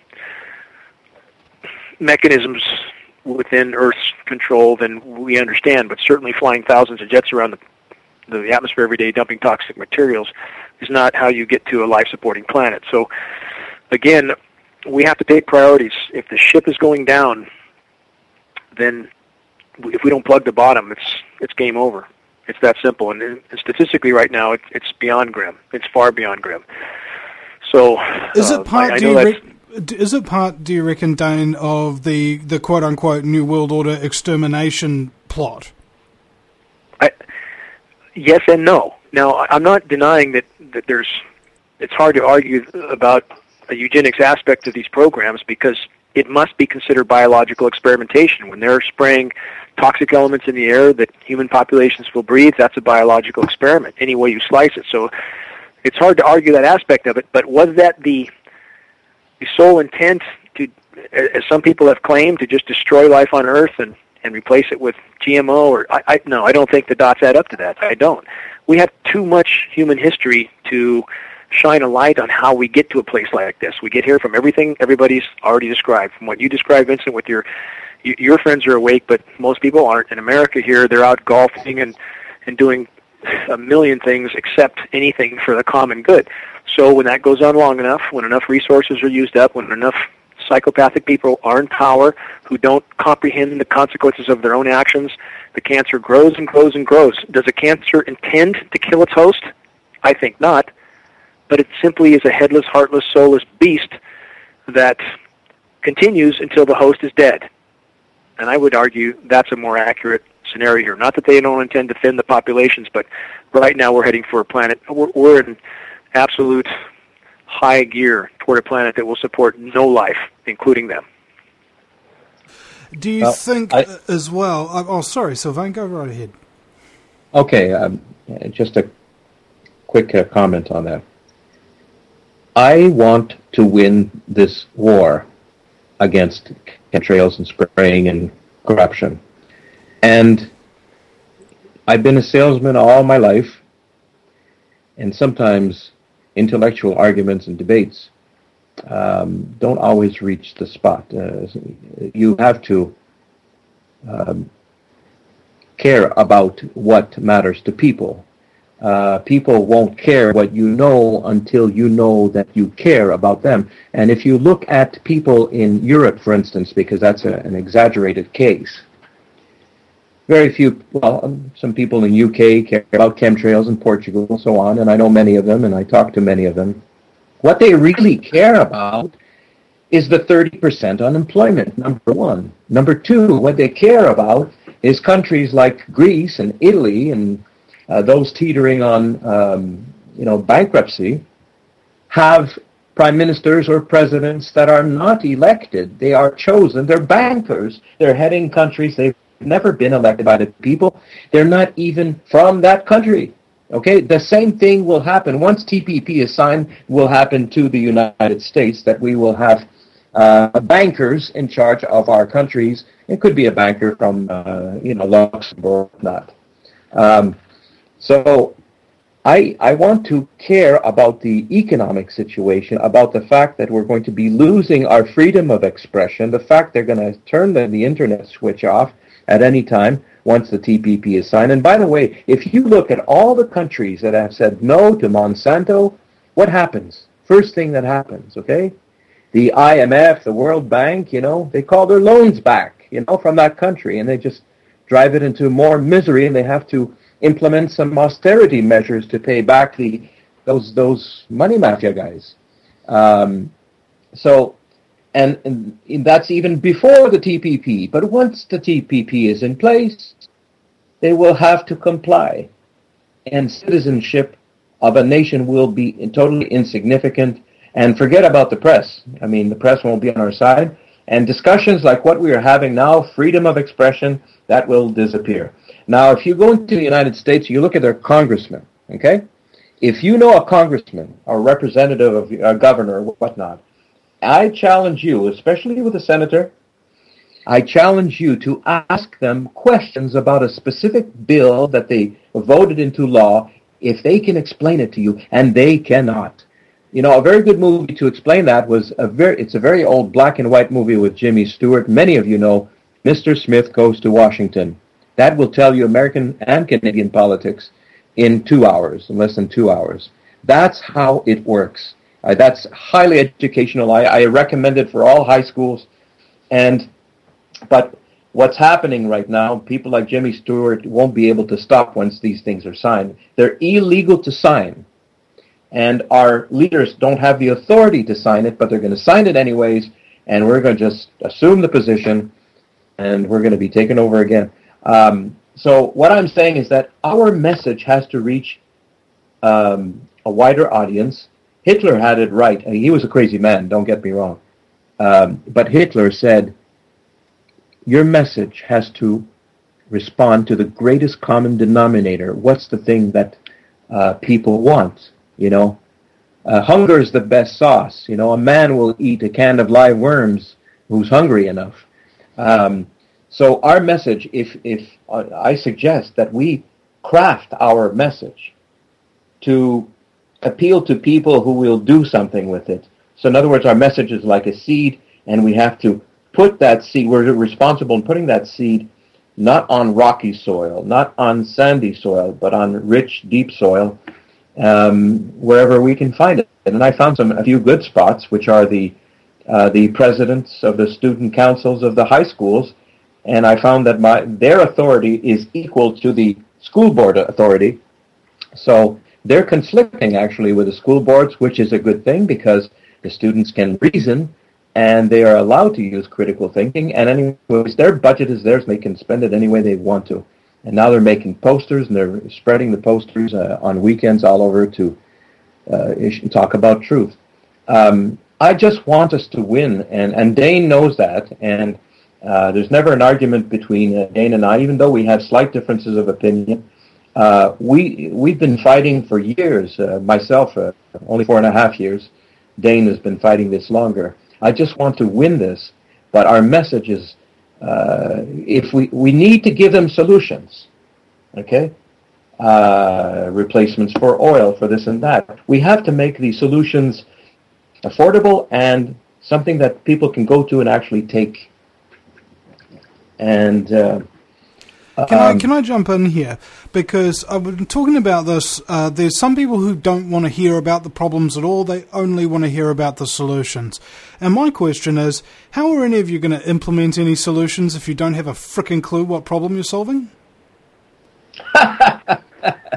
mechanisms within Earth's control than we understand, but certainly flying thousands of jets around the atmosphere every day dumping toxic materials is not how you get to a life-supporting planet. So, again, we have to take priorities. If the ship is going down, then if we don't plug the bottom, it's game over. It's that simple. And statistically right now, it's beyond grim. It's far beyond grim. So is it part? Do you reckon, Dane, of the quote unquote New World Order extermination plot? Yes and no. Now, I'm not denying that it's hard to argue about a eugenics aspect of these programs because it must be considered biological experimentation. When they're spraying toxic elements in the air that human populations will breathe, that's a biological experiment, any way you slice it. So it's hard to argue that aspect of it, but was that the sole intent to, as some people have claimed, to just destroy life on Earth and replace it with GMO? Or no, I don't think the dots add up to that. I don't. We have too much human history to shine a light on how we get to a place like this. We get here from everything everybody's already described. From what you described, Vincent, with your friends are awake, but most people aren't. In America here, they're out golfing and doing a million things except anything for the common good. So when that goes on long enough, when enough resources are used up, when enough psychopathic people are in power who don't comprehend the consequences of their own actions, the cancer grows and grows and grows. Does a cancer intend to kill its host? I think not. But it simply is a headless, heartless, soulless beast that continues until the host is dead. And I would argue that's a more accurate scenario here. Not that they don't intend to thin the populations, but right now we're heading for a planet. We're in absolute high gear toward a planet that will support no life, including them. Do you think as well... Oh, sorry, Sylvain, go right ahead. Okay, just a quick comment on that. I want to win this war against chemtrails and spraying and corruption. And I've been a salesman all my life, and sometimes intellectual arguments and debates don't always reach the spot. You have to care about what matters to people. People won't care what you know until you know that you care about them. And if you look at people in Europe, for instance, because that's an exaggerated case, very few, some people in UK care about chemtrails in Portugal and so on, and I know many of them, and I talk to many of them. What they really care about is the 30% unemployment, number one. Number two, what they care about is countries like Greece and Italy and those teetering on, bankruptcy, have prime ministers or presidents that are not elected. They are chosen. They're bankers. They're heading countries. They've never been elected by the people. They're not even from that country. Okay? The same thing will happen. Once TPP is signed, will happen to the United States, that we will have bankers in charge of our countries. It could be a banker from, Luxembourg, not. So I want to care about the economic situation, about the fact that we're going to be losing our freedom of expression, the fact they're going to turn the internet switch off at any time once the TPP is signed. And by the way, if you look at all the countries that have said no to Monsanto, what happens? First thing that happens, okay? The IMF, the World Bank, they call their loans back, from that country, and they just drive it into more misery, and they have to implement some austerity measures to pay back those money mafia guys. And that's even before the TPP. But once the TPP is in place, they will have to comply, and citizenship of a nation will be totally insignificant. And forget about the press. I mean, the press won't be on our side. And discussions like what we are having now, freedom of expression, that will disappear. Now, if you go into the United States, you look at their congressmen, okay? If you know a congressman or representative of a governor or whatnot, I challenge you, especially with a senator, I challenge you to ask them questions about a specific bill that they voted into law if they can explain it to you, and they cannot. A very good movie to explain that was it's a very old black and white movie with Jimmy Stewart. Many of you know Mr. Smith Goes to Washington. That will tell you American and Canadian politics in 2 hours, in less than 2 hours. That's how it works. That's highly educational. I recommend it for all high schools. But what's happening right now, people like Jimmy Stewart won't be able to stop once these things are signed. They're illegal to sign. And our leaders don't have the authority to sign it, but they're going to sign it anyways, and we're going to just assume the position, and we're going to be taken over again. So what I'm saying is that our message has to reach a wider audience. Hitler had it right. I mean, he was a crazy man, don't get me wrong. But Hitler said, your message has to respond to the greatest common denominator. What's the thing that people want? Hunger is the best sauce. A man will eat a can of live worms who's hungry enough. So our message, if I suggest that we craft our message to appeal to people who will do something with it. So in other words, our message is like a seed, and we have to put that seed, we're responsible in putting that seed not on rocky soil, not on sandy soil, but on rich, deep soil, wherever we can find it. And I found a few good spots, which are the presidents of the student councils of the high schools, and I found that their authority is equal to the school board authority. So they're conflicting actually with the school boards, which is a good thing because the students can reason and they are allowed to use critical thinking. And anyways, their budget is theirs; they can spend it any way they want to. And now they're making posters, and they're spreading the posters on weekends all over to talk about truth. I just want us to win, and Dane knows that. And there's never an argument between Dane and I, even though we have slight differences of opinion. We've been fighting for years. Myself, only 4.5 years. Dane has been fighting this longer. I just want to win this, but our message is, if we need to give them solutions, okay? Replacements for oil, for this and that. We have to make these solutions affordable and something that people can go to and actually take. And can I jump in here? Because I've been talking about this. There's some people who don't want to hear about the problems at all. They only want to hear about the solutions. And my question is, how are any of you going to implement any solutions if you don't have a frickin' clue what problem you're solving? Well,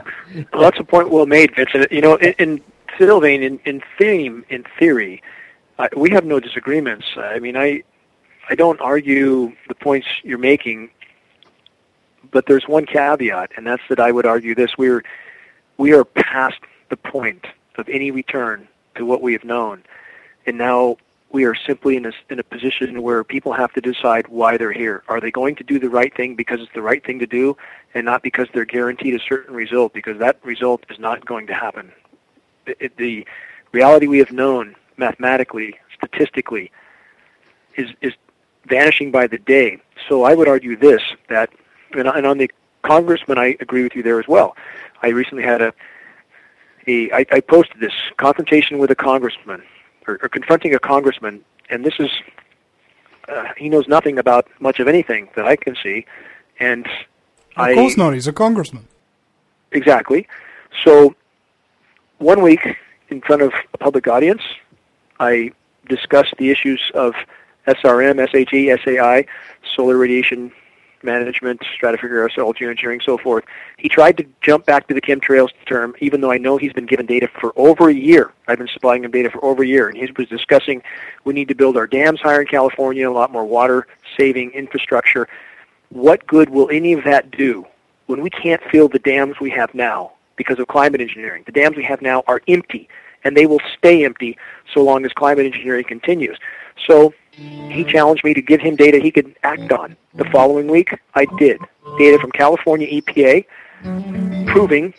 that's a point well made, Vincent. In Sylvain, in theory, we have no disagreements. I mean, I don't argue the points you're making, but there's one caveat, and that's that I would argue this: we are past the point of any return to what we have known, and now we are simply in a position where people have to decide why they're here. Are they going to do the right thing because it's the right thing to do, and not because they're guaranteed a certain result? Because that result is not going to happen. The reality we have known mathematically, statistically, is vanishing by the day. So I would argue this, that, and on the congressman, I agree with you there as well. I recently had I posted this, confrontation with a congressman, or confronting a congressman, and this is, he knows nothing about much of anything that I can see, and Of course not, he's a congressman. Exactly. So, 1 week in front of a public audience, I discussed the issues of SRM, SHE, SAI, solar radiation management, stratigraphic aerosol geoengineering, so forth. He tried to jump back to the chemtrails term, even though I know he's been given data for over a year. I've been supplying him data for over a year, and he was discussing we need to build our dams higher in California, a lot more water-saving infrastructure. What good will any of that do when we can't fill the dams we have now because of climate engineering? The dams we have now are empty, and they will stay empty so long as climate engineering continues. So he challenged me to give him data he could act on. The following week, I did. Data from California EPA proving...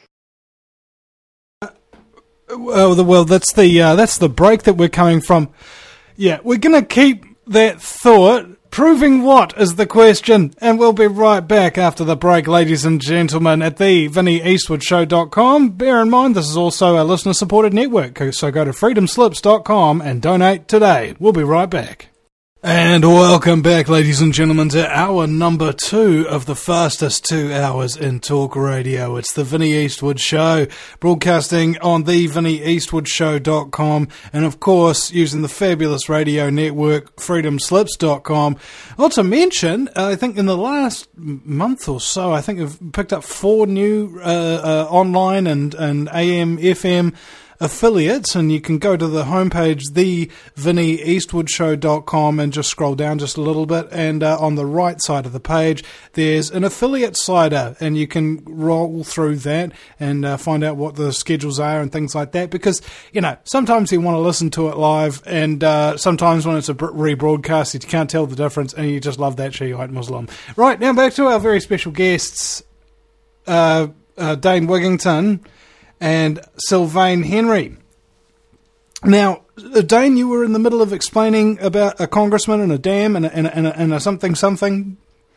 Well, that's the break that we're coming from. Yeah, we're going to keep that thought. Proving what is the question, and we'll be right back after the break, ladies and gentlemen, at the VinnieEastwoodShow.com. Bear in mind, this is also a listener-supported network, so go to freedomslips.com and donate today. We'll be right back. And welcome back, ladies and gentlemen, to hour number 2 of the fastest 2 hours in talk radio. It's the Vinnie Eastwood Show, broadcasting on the VinnieEastwoodShow.com, and of course, using the fabulous radio network, freedomslips.com. Not to mention, I think in the last month or so, I think I've picked up 4 new online and AM, FM affiliates, and you can go to the homepage, thevinnieeastwoodshow.com, and just scroll down just a little bit, and on the right side of the page there's an affiliate slider, and you can roll through that and find out what the schedules are and things like that, because, you know, sometimes you want to listen to it live, and sometimes when it's a rebroadcast you can't tell the difference, and you just love that Shiite Muslim. Right, now back to our very special guests, Dane Wigington and Sylvain Henry. Now, Dane, you were in the middle of explaining about a congressman and a dam and a something.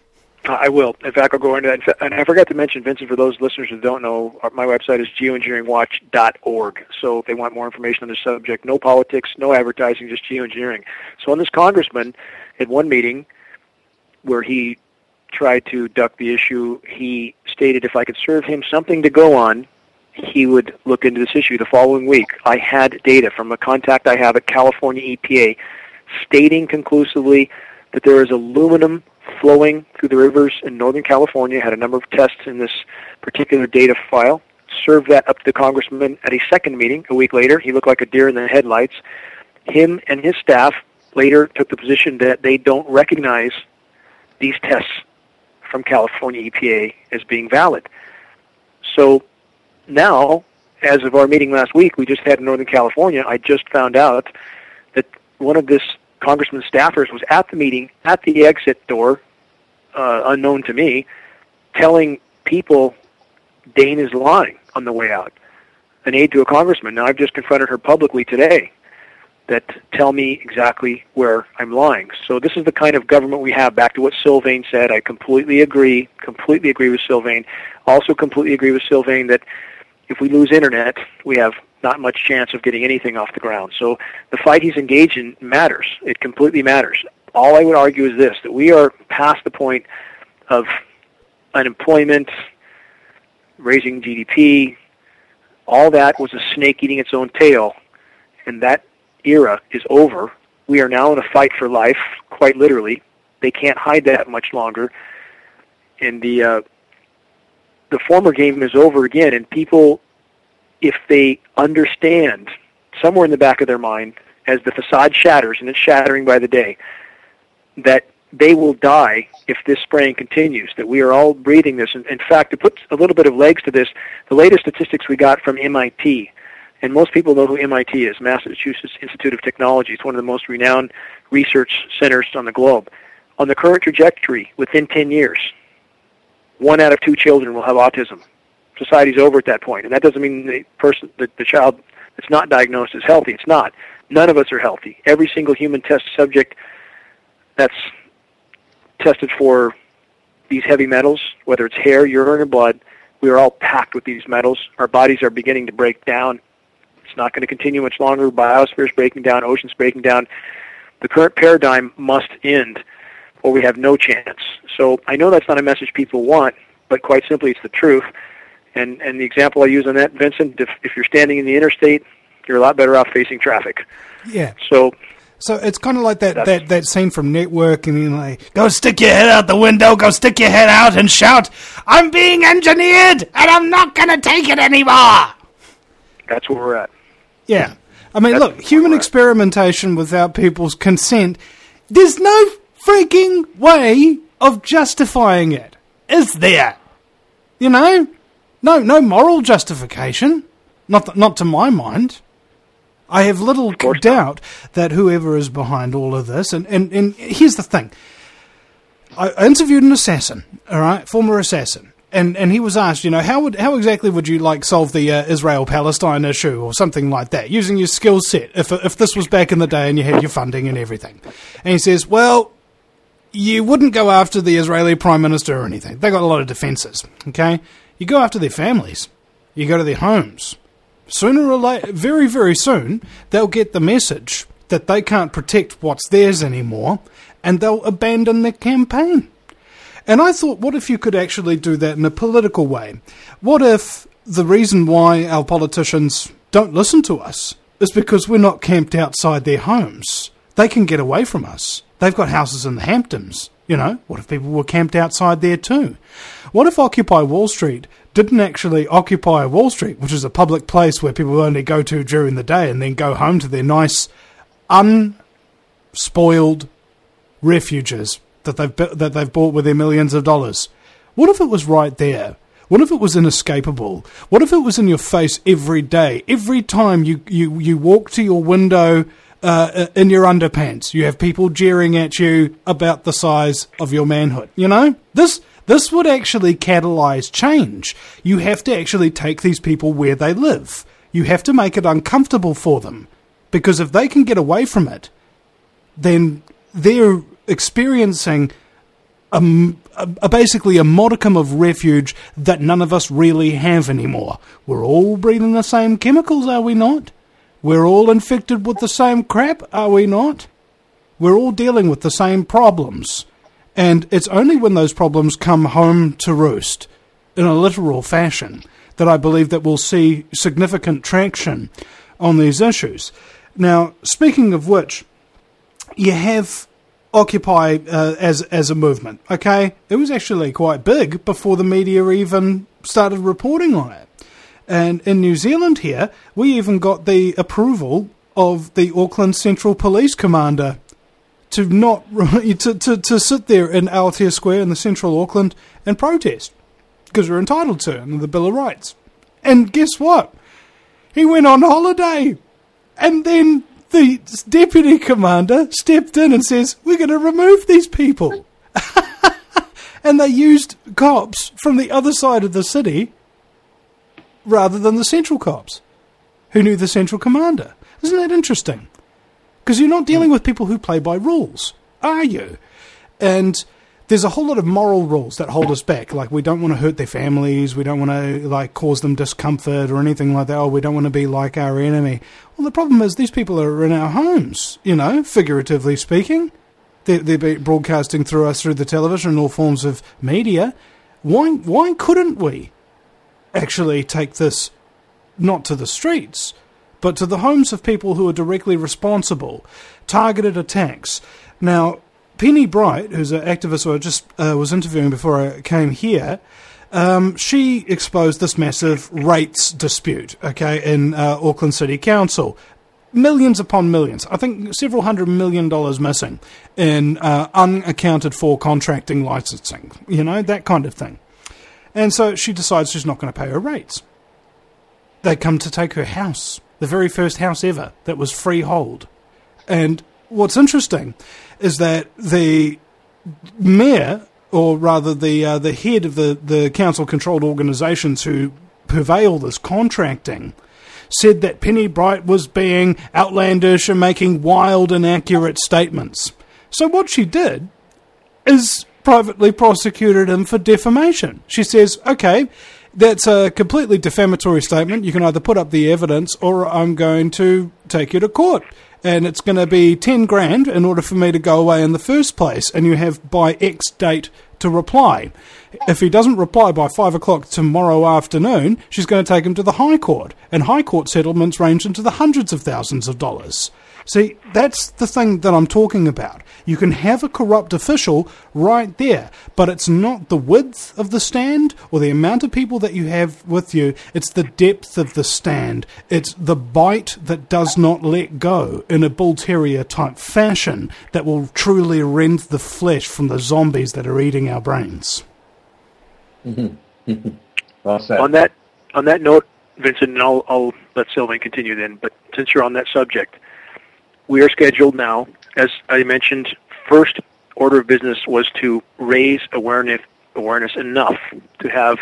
I will. In fact, I'll go into that. And I forgot to mention, Vincent, for those listeners who don't know, my website is geoengineeringwatch.org. So if they want more information on the subject, no politics, no advertising, just geoengineering. So on this congressman, at one meeting where he tried to duck the issue, he stated if I could serve him something to go on, he would look into this issue. The following week, I had data from a contact I have at California EPA stating conclusively that there is aluminum flowing through the rivers in Northern California. Had a number of tests in this particular data file. Served that up to the congressman at a second meeting a week later. He looked like a deer in the headlights. Him and his staff later took the position that they don't recognize these tests from California EPA as being valid. So now, as of our meeting last week, we just had in Northern California, I just found out that one of this congressman's staffers was at the meeting, at the exit door, unknown to me, telling people Dane is lying on the way out. An aide to a congressman. Now, I've just confronted her publicly today that tell me exactly where I'm lying. So this is the kind of government we have. Back to what Sylvain said, I completely agree with Sylvain. Also completely agree with Sylvain that if we lose internet, we have not much chance of getting anything off the ground. So the fight he's engaged in matters. It completely matters. All I would argue is this, that we are past the point of unemployment, raising GDP. All that was a snake eating its own tail, and that era is over. We are now in a fight for life, quite literally. They can't hide that much longer. And the former game is over again, and people, if they understand somewhere in the back of their mind, as the facade shatters, and it's shattering by the day, that they will die if this spraying continues, that we are all breathing this. And in fact, to put a little bit of legs to this, the latest statistics we got from MIT, and most people know who MIT is, Massachusetts Institute of Technology. It's one of the most renowned research centers on the globe. On the current trajectory, within 10 years, 1 out of 2 children will have autism. Society's over at that point. And that doesn't mean the child that's not diagnosed is healthy. It's not. None of us are healthy. Every single human test subject that's tested for these heavy metals, whether it's hair, urine, or blood, we are all packed with these metals. Our bodies are beginning to break down. It's not going to continue much longer. Biosphere's breaking down. Ocean's breaking down. The current paradigm must end, or we have no chance. So I know that's not a message people want, but quite simply, it's the truth. And the example I use on that, Vincent, if you're standing in the interstate, you're a lot better off facing traffic. Yeah. So it's kind of like that scene from Network, and you're like, go stick your head out the window, go stick your head out and shout, I'm being engineered, and I'm not going to take it anymore. That's where we're at. Yeah. I mean, look, human experimentation without people's consent, there's no freaking way of justifying it, is there? You know? No moral justification. Not to my mind. I have little doubt that whoever is behind all of this, and here's the thing. I interviewed an assassin, all right, former assassin, and he was asked, you know, how exactly would you like solve the Israel-Palestine issue or something like that, using your skill set, if this was back in the day and you had your funding and everything. And he says, well, you wouldn't go after the Israeli Prime Minister or anything. They got a lot of defences, okay? You go after their families. You go to their homes. Sooner or later, very, very soon, they'll get the message that they can't protect what's theirs anymore, and they'll abandon their campaign. And I thought, what if you could actually do that in a political way? What if the reason why our politicians don't listen to us is because we're not camped outside their homes? They can get away from us. They've got houses in the Hamptons. You know, what if people were camped outside there too? What if Occupy Wall Street didn't actually occupy Wall Street, which is a public place where people only go to during the day and then go home to their nice, unspoiled refuges that they've bought with their millions of dollars? What if it was right there? What if it was inescapable? What if it was in your face every day? Every time you walk to your window in your underpants, you have people jeering at you about the size of your manhood. You know? This would actually catalyse change. You have to actually take these people where they live. You have to make it uncomfortable for them. Because if they can get away from it, then they're experiencing basically a modicum of refuge that none of us really have anymore. We're all breathing the same chemicals, are we not? We're all infected with the same crap, are we not? We're all dealing with the same problems. And it's only when those problems come home to roost, in a literal fashion, that I believe that we'll see significant traction on these issues. Now, speaking of which, you have Occupy as a movement, okay? It was actually quite big before the media even started reporting on it. And in New Zealand here, we even got the approval of the Auckland Central Police Commander to not to sit there in Aotea Square in the central Auckland and protest, because we're entitled to under the Bill of Rights. And guess what? He went on holiday, and then the deputy commander stepped in and says, we're going to remove these people. And they used cops from the other side of the city rather than the central cops, who knew the central commander. Isn't that interesting? Because you're not dealing with people who play by rules, are you? And there's a whole lot of moral rules that hold us back. Like, we don't want to hurt their families. We don't want to, cause them discomfort or anything like that. Oh, we don't want to be like our enemy. Well, the problem is these people are in our homes, figuratively speaking. They're broadcasting through us through the television and all forms of media. Why couldn't we actually take this not to the streets, but to the homes of people who are directly responsible? Targeted attacks. Now, Penny Bright, who's an activist who I just was interviewing before I came here, she exposed this massive rates dispute, in Auckland City Council. millions upon millions. I think several $100 million missing in unaccounted for contracting licensing, that kind of thing. And so she decides she's not going to pay her rates. They come to take her house, the very first house ever that was freehold. And what's interesting is that the mayor, or rather the head of the council-controlled organisations who purvey this contracting, said that Penny Bright was being outlandish and making wild, inaccurate statements. So what she did is privately prosecuted him for defamation. She says, okay, that's a completely defamatory statement. You can either put up the evidence or I'm going to take you to court. And it's going to be 10 grand in order for me to go away in the first place. And you have by X date to reply. If he doesn't reply by 5 o'clock tomorrow afternoon, she's going to take him to the High Court. And High Court settlements range into the hundreds of thousands of dollars. See, that's the thing that I'm talking about. You can have a corrupt official right there, but it's not the width of the stand or the amount of people that you have with you. It's the depth of the stand. It's the bite that does not let go in a bull terrier type fashion that will truly rend the flesh from the zombies that are eating our brains. Mm-hmm. Well said. On that note, Vincent, and I'll let Sylvain continue then, but since you're on that subject, we are scheduled now, as I mentioned, first order of business was to raise awareness enough to have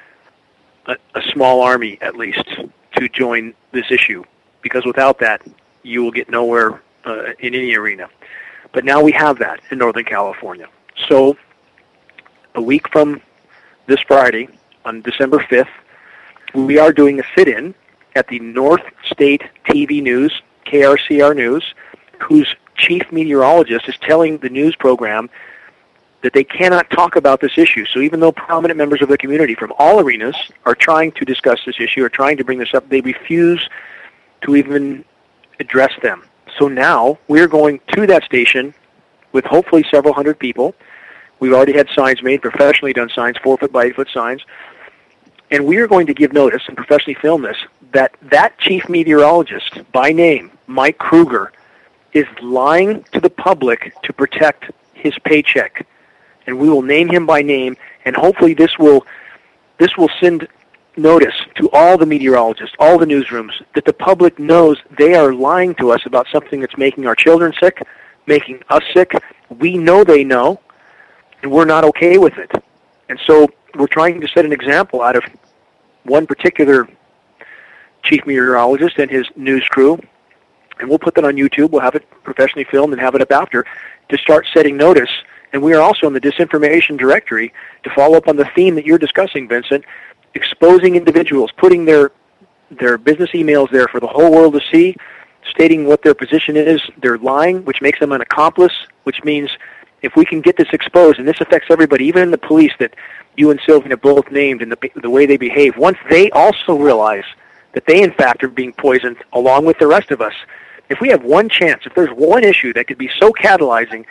a small army, at least, to join this issue. Because without that, you will get nowhere in any arena. But now we have that in Northern California. So a week from this Friday, on December 5th, we are doing a sit-in at the North State TV News, KRCR News, whose chief meteorologist is telling the news program that they cannot talk about this issue. So even though prominent members of the community from all arenas are trying to discuss this issue or trying to bring this up, they refuse to even address them. So now we're going to that station with hopefully several hundred people. We've already had signs made, professionally done signs, 4-foot by 8-foot signs. And we are going to give notice and professionally film this, that chief meteorologist, by name, Mike Kruger, is lying to the public to protect his paycheck. And we will name him by name, and hopefully this will send notice to all the meteorologists, all the newsrooms, that the public knows they are lying to us about something that's making our children sick, making us sick. We know they know, and we're not okay with it. And so we're trying to set an example out of one particular chief meteorologist and his news crew, and we'll put that on YouTube. We'll have it professionally filmed and have it up after to start setting notice. And we are also in the disinformation directory to follow up on the theme that you're discussing, Vincent, exposing individuals, putting their business emails there for the whole world to see, stating what their position is. They're lying, which makes them an accomplice, which means if we can get this exposed, and this affects everybody, even the police that you and Sylvain have both named and the way they behave, once they also realize that they, in fact, are being poisoned along with the rest of us, if we have one chance, if there's one issue that could be so catalyzing,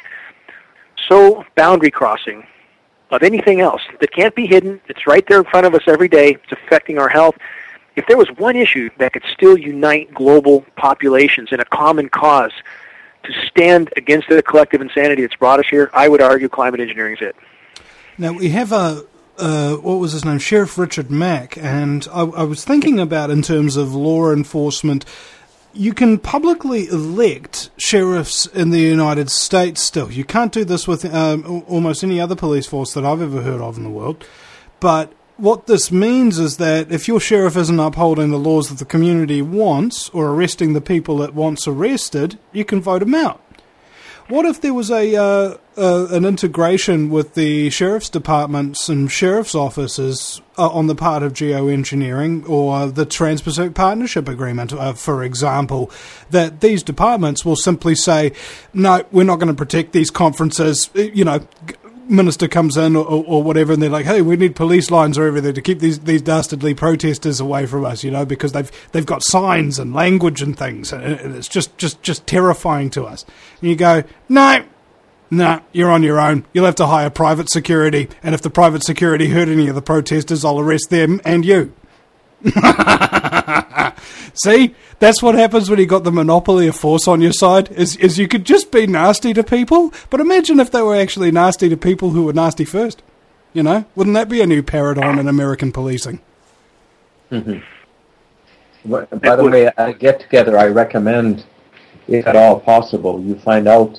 so boundary crossing of anything else that can't be hidden, it's right there in front of us every day, it's affecting our health. If there was one issue that could still unite global populations in a common cause to stand against the collective insanity that's brought us here, I would argue climate engineering is it. Now, we have what was his name, Sheriff Richard Mack, and I was thinking about in terms of law enforcement, you can publicly elect sheriffs in the United States still. You can't do this with almost any other police force that I've ever heard of in the world. But what this means is that if your sheriff isn't upholding the laws that the community wants or arresting the people it wants arrested, you can vote them out. What if there was an integration with the sheriff's departments and sheriff's offices on the part of geoengineering or the Trans-Pacific Partnership Agreement, for example, that these departments will simply say, no, we're not going to protect these conferences, minister comes in or whatever, and they're like, hey, we need police lines over there to keep these dastardly protesters away from us, because they've got signs and language and things, and it's just terrifying to us. And you go, no, you're on your own. You'll have to hire private security, and if the private security hurt any of the protesters, I'll arrest them and you. See, that's what happens when you got the monopoly of force on your side, is you could just be nasty to people, but imagine if they were actually nasty to people who were nasty first. You know? Wouldn't that be a new paradigm in American policing? Mm-hmm. By the way, at a get-together, I recommend, if at all possible, you find out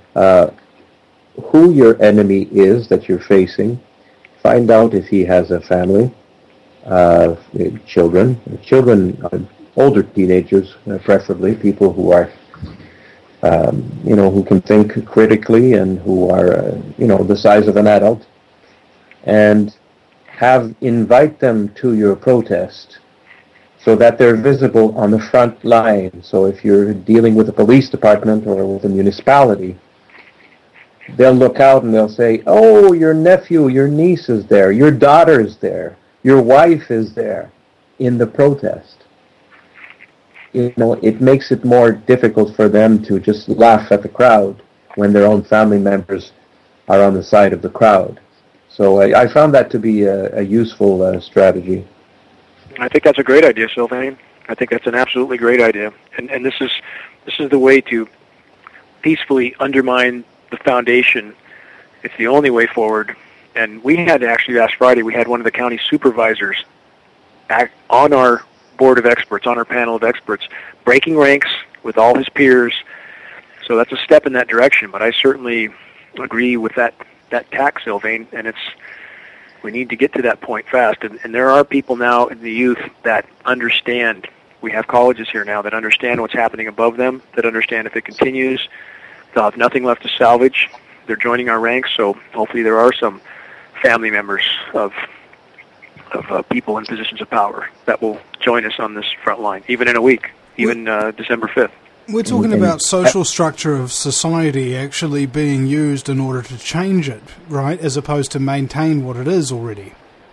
who your enemy is that you're facing. Find out if he has a family, children, older teenagers, preferably, people who are, who can think critically and who are, the size of an adult, and invite them to your protest so that they're visible on the front line. So if you're dealing with a police department or with a municipality, they'll look out and they'll say, oh, your nephew, your niece is there, your daughter is there, your wife is there in the protest. It makes it more difficult for them to just laugh at the crowd when their own family members are on the side of the crowd. So I found that to be a useful strategy. I think that's a great idea, Sylvain. I think that's an absolutely great idea. And this is the way to peacefully undermine the foundation. It's the only way forward. And we had actually last Friday, we had one of the county supervisors on our board of experts, on our panel of experts, breaking ranks with all his peers. So that's a step in that direction. But I certainly agree with that tack, Sylvain, and we need to get to that point fast. And there are people now in the youth that understand. We have colleges here now that understand what's happening above them, that understand if it continues, they'll have nothing left to salvage. They're joining our ranks, so hopefully there are some family members of people in positions of power that will join us on this front line, even in a week, even December 5th. We're talking about social structure of society actually being used in order to change it, right, as opposed to maintain what it is already.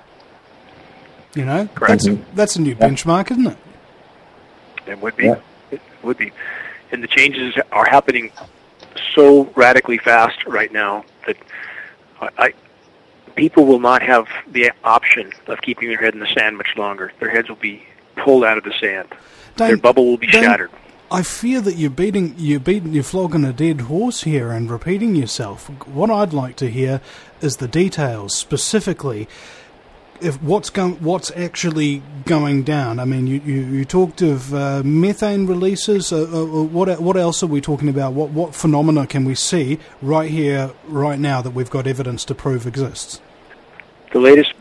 You know? Correct. That's a new benchmark, isn't it? It would be. Yeah. It would be. And the changes are happening so radically fast right now that people will not have the option of keeping their head in the sand much longer. Their heads will be pulled out of the sand. Their bubble will be shattered. I fear that you're flogging a dead horse here and repeating yourself. What I'd like to hear is the details, specifically, if what's actually going down. I mean, you talked of methane releases. What else are we talking about? What phenomena can we see right here, right now, that we've got evidence to prove exists? The latest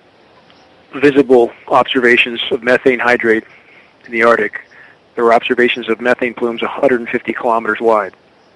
visible observations of methane hydrate in the Arctic. There were observations of methane plumes 150 kilometers wide.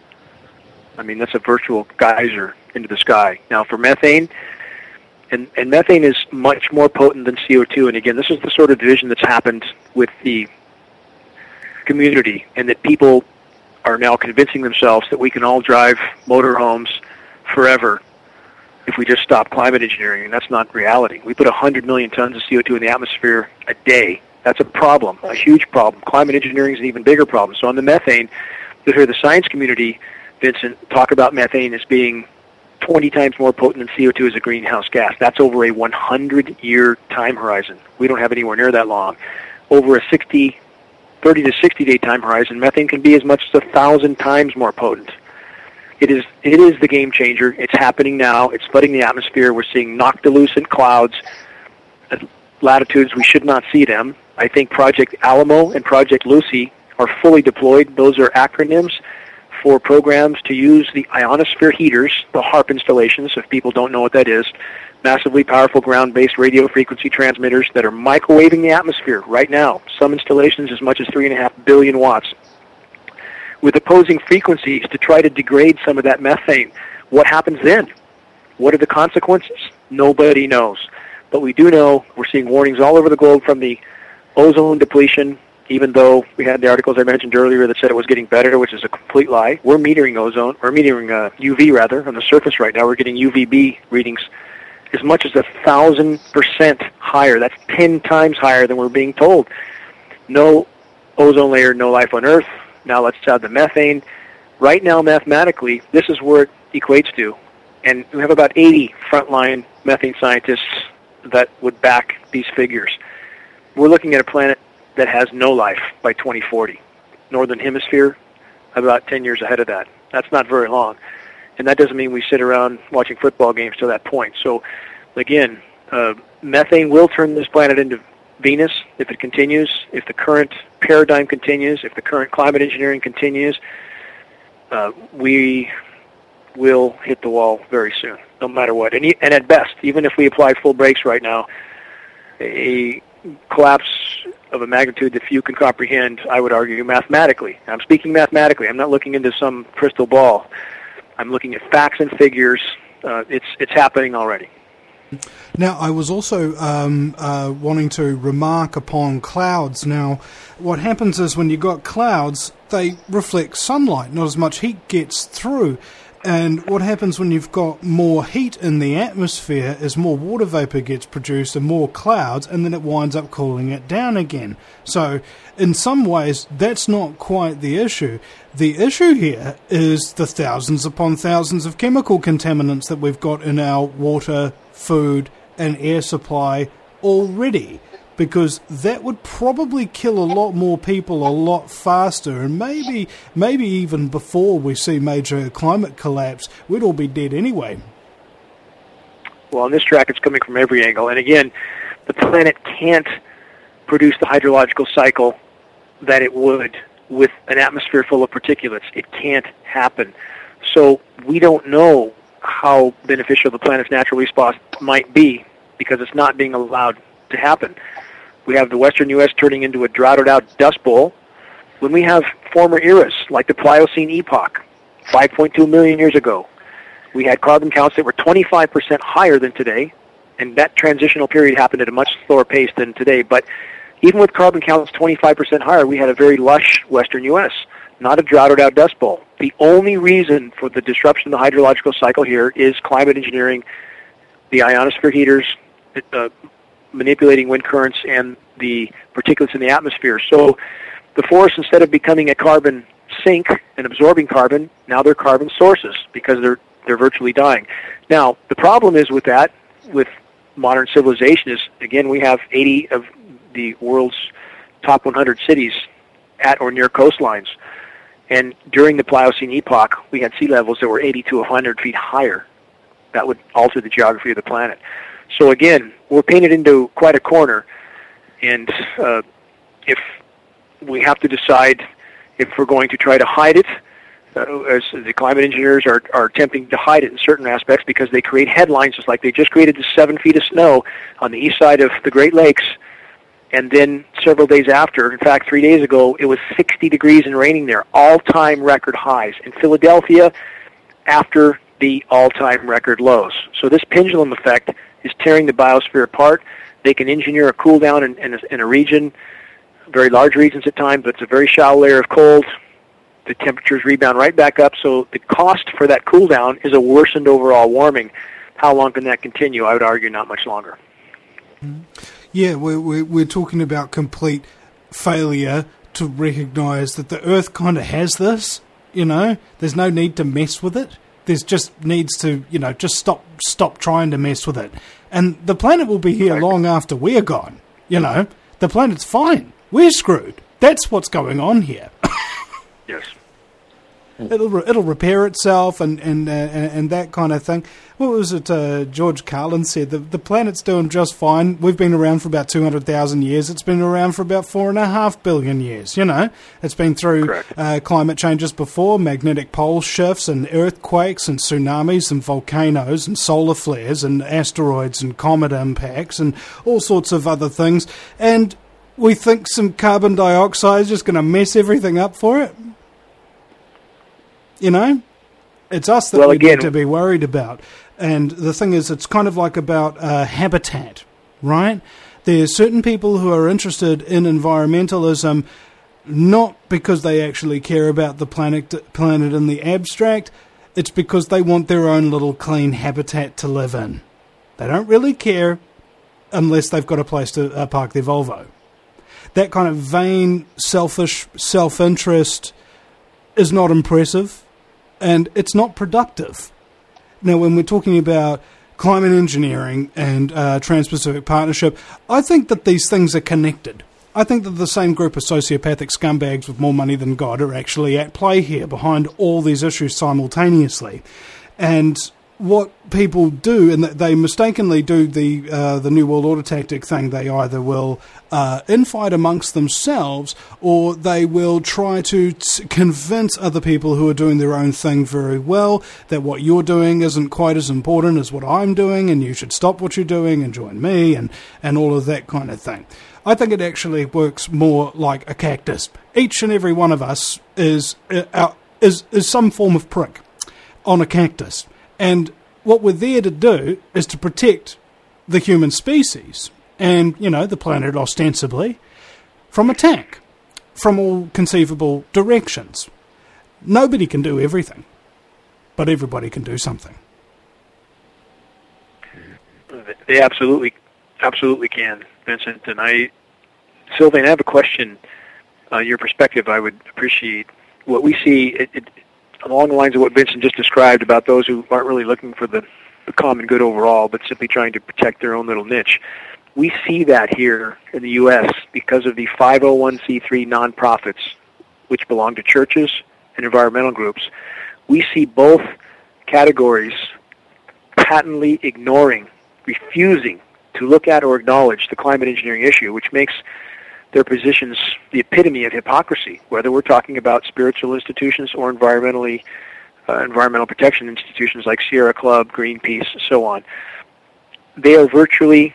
I mean, that's a virtual geyser into the sky. Now, for methane, and methane is much more potent than CO2. And again, this is the sort of division that's happened with the community, and that people are now convincing themselves that we can all drive motorhomes forever if we just stop climate engineering, and that's not reality. We put 100 million tons of CO2 in the atmosphere a day. That's a problem, a huge problem. Climate engineering is an even bigger problem. So on the methane, you'll hear the science community, Vincent, talk about methane as being 20 times more potent than CO2 as a greenhouse gas. That's over a 100-year time horizon. We don't have anywhere near that long. Over a 30 to 60-day time horizon, methane can be as much as 1,000 times more potent. It is the game changer. It's happening now. It's flooding the atmosphere. We're seeing noctilucent clouds at latitudes we should not see them. I think Project Alamo and Project Lucy are fully deployed. Those are acronyms for programs to use the ionosphere heaters, the HARP installations, if people don't know what that is, massively powerful ground-based radio frequency transmitters that are microwaving the atmosphere right now, some installations as much as 3.5 billion watts, with opposing frequencies to try to degrade some of that methane. What happens then? What are the consequences? Nobody knows. But we do know we're seeing warnings all over the globe from the ozone depletion, even though we had the articles I mentioned earlier that said it was getting better, which is a complete lie. We're metering ozone, or metering UV rather, on the surface right now. We're getting UVB readings as much as 1,000% higher. That's 10 times higher than we're being told. No ozone layer, no life on Earth. Now let's add the methane. Right now, mathematically, this is where it equates to. And we have about 80 frontline methane scientists that would back these figures. we're looking at a planet that has no life by 2040. Northern Hemisphere, about 10 years ahead of that. That's not very long. And that doesn't mean we sit around watching football games to that point. So, again, methane will turn this planet into Venus if it continues, if the current paradigm continues, if the current climate engineering continues. We will hit the wall very soon, no matter what. And at best, even if we apply full brakes right now, a collapse of a magnitude that few can comprehend, I would argue mathematically. I'm speaking mathematically. I'm not looking into some crystal ball. I'm looking at facts and figures. It's happening already. Now, I was also wanting to remark upon clouds. Now, what happens is when you've got clouds, they reflect sunlight. Not as much heat gets through. And what happens when you've got more heat in the atmosphere is more water vapor gets produced and more clouds, and then it winds up cooling it down again. So, in some ways, that's not quite the issue. The issue here is the thousands upon thousands of chemical contaminants that we've got in our water, food, and air supply already, because that would probably kill a lot more people a lot faster, and maybe even before we see major climate collapse, we'd all be dead anyway. Well, on this track, it's coming from every angle. And again, the planet can't produce the hydrological cycle that it would with an atmosphere full of particulates. It can't happen. So we don't know how beneficial the planet's natural response might be because it's not being allowed to happen. We have the western U.S. turning into a droughted-out dust bowl. When we have former eras, like the Pliocene epoch, 5.2 million years ago, we had carbon counts that were 25% higher than today, and that transitional period happened at a much slower pace than today. But even with carbon counts 25% higher, we had a very lush western U.S., not a droughted-out dust bowl. The only reason for the disruption of the hydrological cycle here is climate engineering, the ionosphere heaters, manipulating wind currents, and the particulates in the atmosphere. So the forests, instead of becoming a carbon sink and absorbing carbon, now they're carbon sources because they're virtually dying. Now, the problem is with that, with modern civilization, is, again, we have 80 of the world's top 100 cities at or near coastlines. And during the Pliocene epoch, we had sea levels that were 80 to 100 feet higher. That would alter the geography of the planet. So again, we're painted into quite a corner, and if we have to decide if we're going to try to hide it, as the climate engineers are attempting to hide it in certain aspects because they create headlines, just like they just created the 7 feet of snow on the east side of the Great Lakes, and then several days after, in fact 3 days ago, it was 60 degrees and raining there, all-time record highs. In Philadelphia, after the all-time record lows. So this pendulum effect is tearing the biosphere apart. They can engineer a cool down in a region, very large regions at times, but it's a very shallow layer of cold. The temperatures rebound right back up, so the cost for that cool down is a worsened overall warming. How long can that continue? I would argue not much longer. Yeah, we're talking about complete failure to recognise that the Earth kind of has this, you know. There's no need to mess with it. There's just needs to, you know, just stop trying to mess with it. And the planet will be here long after we're gone, you know. The planet's fine. We're screwed. That's what's going on here. Yes. It'll repair itself and that kind of thing. What was it George Carlin said? The planet's doing just fine. We've been around for about 200,000 years. It's been around for about 4.5 billion years, you know. It's been through climate changes before, magnetic pole shifts and earthquakes and tsunamis and volcanoes and solar flares and asteroids and comet impacts and all sorts of other things. And we think some carbon dioxide is just going to mess everything up for it? You know, it's us that we need to be worried about. And the thing is, it's kind of like about habitat, right? There's certain people who are interested in environmentalism not because they actually care about the planet in the abstract. It's because they want their own little clean habitat to live in. They don't really care unless they've got a place to park their Volvo. That kind of vain, selfish self-interest is not impressive. And it's not productive. Now, when we're talking about climate engineering and Trans-Pacific Partnership, I think that these things are connected. I think that the same group of sociopathic scumbags with more money than God are actually at play here behind all these issues simultaneously. And what people do, and they mistakenly do the New World Order tactic thing, they either will infight amongst themselves, or they will try to convince other people who are doing their own thing very well that what you're doing isn't quite as important as what I'm doing, and you should stop what you're doing and join me, and all of that kind of thing. I think it actually works more like a cactus. Each and every one of us is some form of prick on a cactus. And what we're there to do is to protect the human species and, the planet ostensibly, from attack from all conceivable directions. Nobody can do everything, but everybody can do something. They absolutely can, Vincent. And Sylvain, I have a question on your perspective. I would appreciate what we see along the lines of what Vincent just described about those who aren't really looking for the common good overall, but simply trying to protect their own little niche. We see that here in the U.S. because of the 501c3 nonprofits, which belong to churches and environmental groups. We see both categories patently ignoring, refusing to look at or acknowledge the climate engineering issue, which makes their positions the epitome of hypocrisy, whether we're talking about spiritual institutions or environmental protection institutions like Sierra Club, Greenpeace, and so on. They are virtually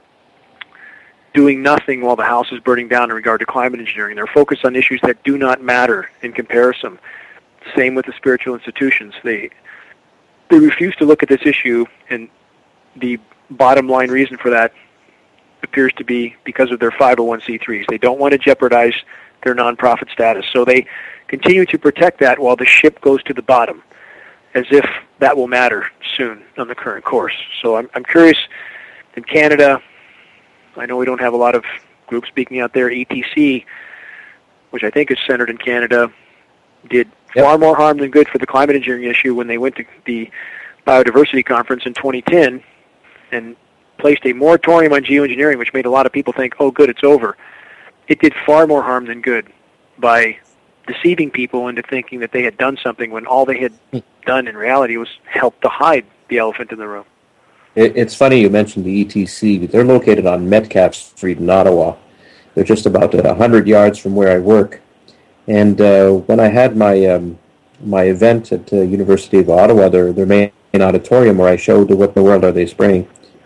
doing nothing while the house is burning down in regard to climate engineering. They're focused on issues that do not matter in comparison. Same with the spiritual institutions. They refuse to look at this issue, and the bottom line reason for that appears to be because of their 501c3s. They don't want to jeopardize their nonprofit status, so they continue to protect that while the ship goes to the bottom, as if that will matter soon on the current course. So I'm curious, in Canada, I know we don't have a lot of groups speaking out there. ETC, which I think is centered in Canada, did far more harm than good for the climate engineering issue when they went to the biodiversity conference in 2010 and placed a moratorium on geoengineering, which made a lot of people think, oh, good, it's over. It did far more harm than good by deceiving people into thinking that they had done something when all they had done in reality was help to hide the elephant in the room. It's funny you mentioned the ETC. They're located on Metcalfe Street in Ottawa. They're just about 100 yards from where I work. And when I had my my event at the University of Ottawa, their main auditorium where I showed What in the World Are They Spraying,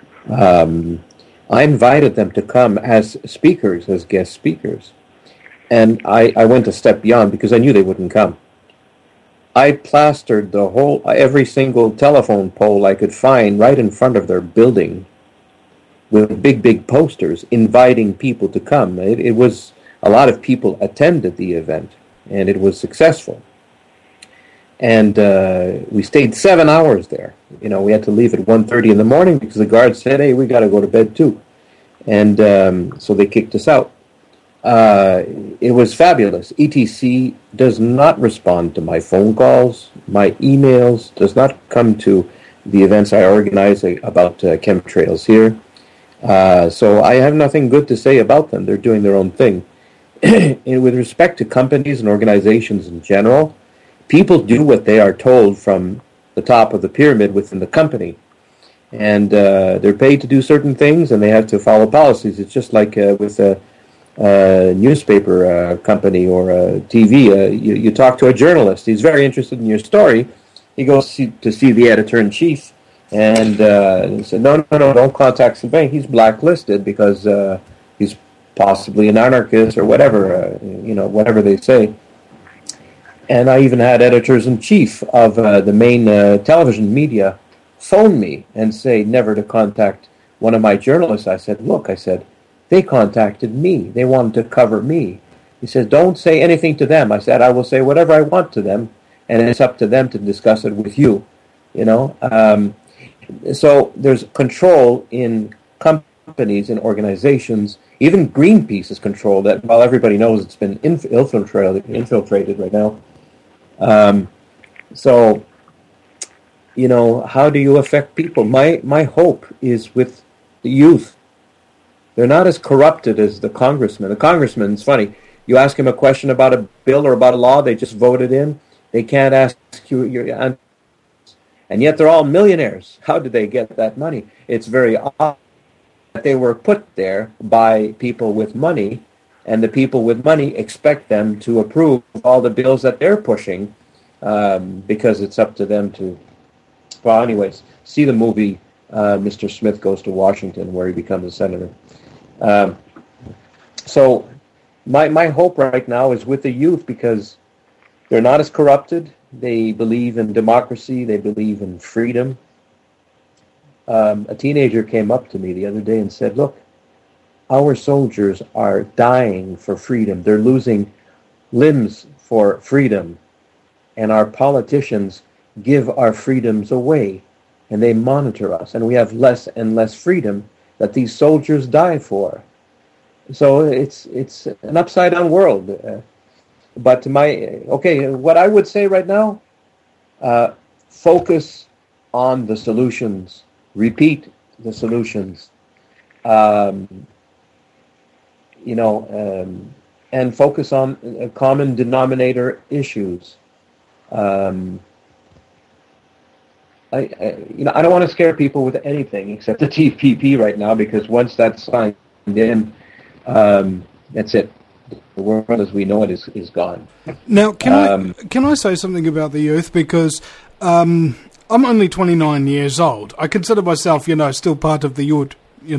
I invited them to come as speakers, as guest speakers. And I went a step beyond because I knew they wouldn't come. I plastered every single telephone pole I could find right in front of their building with big posters inviting people to come. It was, a lot of people attended the event, and it was successful. And we stayed 7 hours there. We had to leave at 1:30 in the morning because the guards said, hey, we got to go to bed too. And so they kicked us out. It was fabulous. ETC does not respond to my phone calls, my emails, does not come to the events I organize about chemtrails here. So I have nothing good to say about them. They're doing their own thing. And with respect to companies and organizations in general, people do what they are told from the top of the pyramid within the company. And they're paid to do certain things, and they have to follow policies. It's just like with a newspaper company or a TV. You talk to a journalist. He's very interested in your story. He goes to see the editor-in-chief, and he said, no, don't contact Sylvain. He's blacklisted because he's possibly an anarchist or whatever, whatever they say. And I even had editors-in-chief of the main television media phone me and say never to contact one of my journalists. I said, look, they contacted me. They wanted to cover me. He said, don't say anything to them. I said, I will say whatever I want to them, and it's up to them to discuss it with you. So there's control in companies and organizations. Even Greenpeace is controlled. That, while everybody knows it's been infiltrated right now. So how do you affect people? My hope is with the youth. They're not as corrupted as the congressman. The congressman, it's funny. You ask him a question about a bill or about a law, they just voted in. They can't ask you your, and yet they're all millionaires. How did they get that money? It's very odd that they were put there by people with money, and the people with money expect them to approve all the bills that they're pushing, because it's up to them to. Well, anyways, see the movie Mr. Smith Goes to Washington, where he becomes a senator. So my hope right now is with the youth, because they're not as corrupted. They believe in democracy. They believe in freedom. A teenager came up to me the other day and said, look, our soldiers are dying for freedom. They're losing limbs for freedom. And our politicians give our freedoms away, and they monitor us. And we have less and less freedom that these soldiers die for. So it's an upside-down world. But what I would say right now, focus on the solutions. Repeat the solutions. And focus on common denominator issues. I don't want to scare people with anything except the TPP right now, because once that's signed in, that's it. The world as we know it is gone. Now, can I say something about the youth? Because I'm only 29 years old. I consider myself, still part of the youth,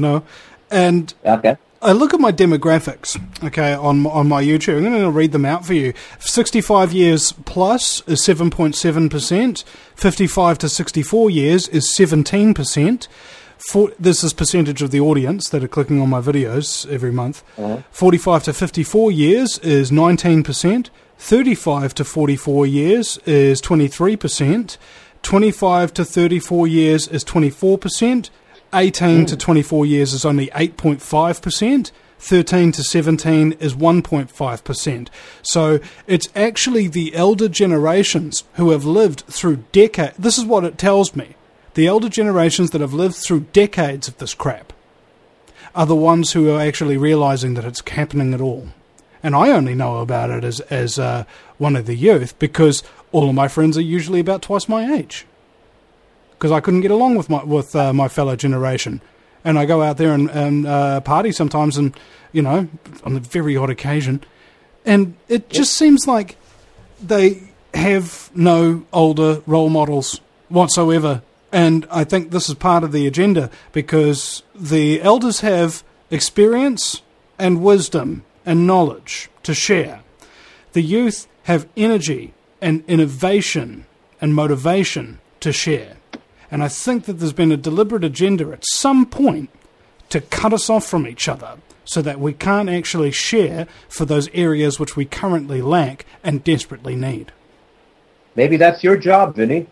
and okay. I look at my demographics, on my YouTube. I'm going to read them out for you. 65 years plus is 7.7%. 55 to 64 years is 17%. This is percentage of the audience that are clicking on my videos every month. 45 to 54 years is 19%. 35 to 44 years is 23%. 25 to 34 years is 24%. 18 to 24 years is only 8.5%. 13 to 17 is 1.5%. So it's actually the elder generations who have lived through decades. This is what it tells me. The elder generations that have lived through decades of this crap are the ones who are actually realizing that it's happening at all. And I only know about it as one of the youth, because all of my friends are usually about twice my age. Because I couldn't get along with my fellow generation, and I go out there and party sometimes, and on a very odd occasion, and it just seems like they have no older role models whatsoever. And I think this is part of the agenda, because the elders have experience and wisdom and knowledge to share. The youth have energy and innovation and motivation to share. And I think that there's been a deliberate agenda at some point to cut us off from each other, so that we can't actually share for those areas which we currently lack and desperately need. Maybe that's your job, Vinny.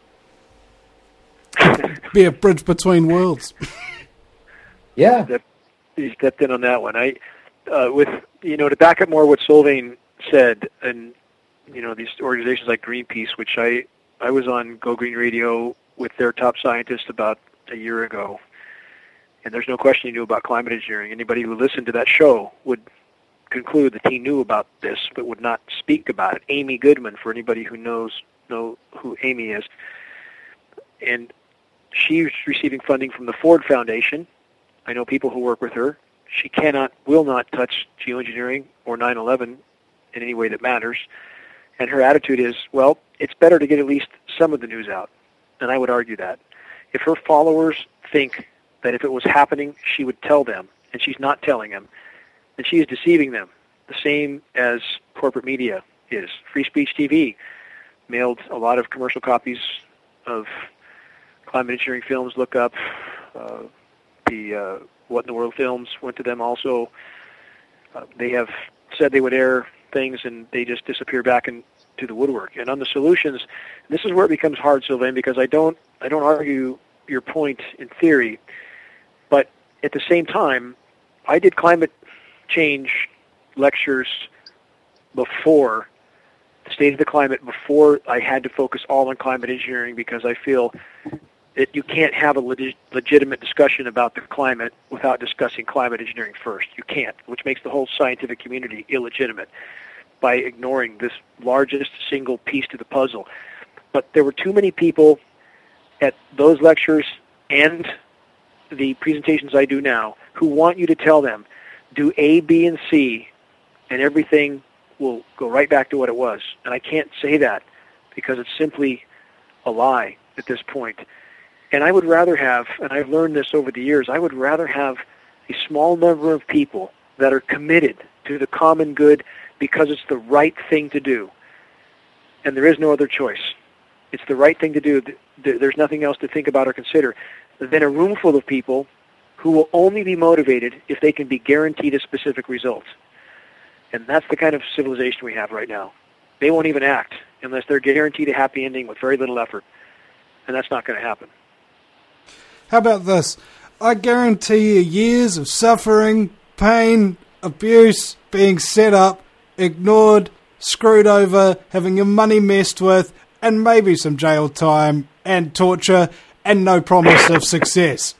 Be a bridge between worlds. Yeah. You stepped in on that one. To back up more what Sylvain said, and these organizations like Greenpeace, which I was on Go Green Radio with their top scientist about a year ago, and there's no question he knew about climate engineering. Anybody who listened to that show would conclude that he knew about this, but would not speak about it. Amy Goodman, for anybody who know who Amy is, and she's receiving funding from the Ford Foundation. I know people who work with her. She will not touch geoengineering or 9/11 in any way that matters. And her attitude is, well, it's better to get at least some of the news out. And I would argue that. If her followers think that if it was happening, she would tell them, and she's not telling them, then she is deceiving them, the same as corporate media is. Free Speech TV mailed a lot of commercial copies of climate engineering films. Look up the What in the World films went to them also. They have said they would air things, and they just disappear back into the woodwork. And on the solutions, this is where it becomes hard, Sylvain, because I don't argue your point in theory, but at the same time, I did climate change lectures before the state of the climate before I had to focus all on climate engineering, because I feel that you can't have a legitimate discussion about the climate without discussing climate engineering first. You can't, which makes the whole scientific community illegitimate by ignoring this largest single piece to the puzzle. But there were too many people at those lectures and the presentations I do now who want you to tell them, do A, B, and C, and everything will go right back to what it was. And I can't say that because it's simply a lie at this point. And I would rather have, and I've learned this over the years, I would rather have a small number of people that are committed to the common good because it's the right thing to do. And there is no other choice. It's the right thing to do. There's nothing else to think about or consider than a room full of people who will only be motivated if they can be guaranteed a specific result. And that's the kind of civilization we have right now. They won't even act unless they're guaranteed a happy ending with very little effort. And that's not going to happen. How about this? I guarantee you years of suffering, pain, abuse, being set up, ignored, screwed over, having your money messed with, and maybe some jail time and torture and no promise of success.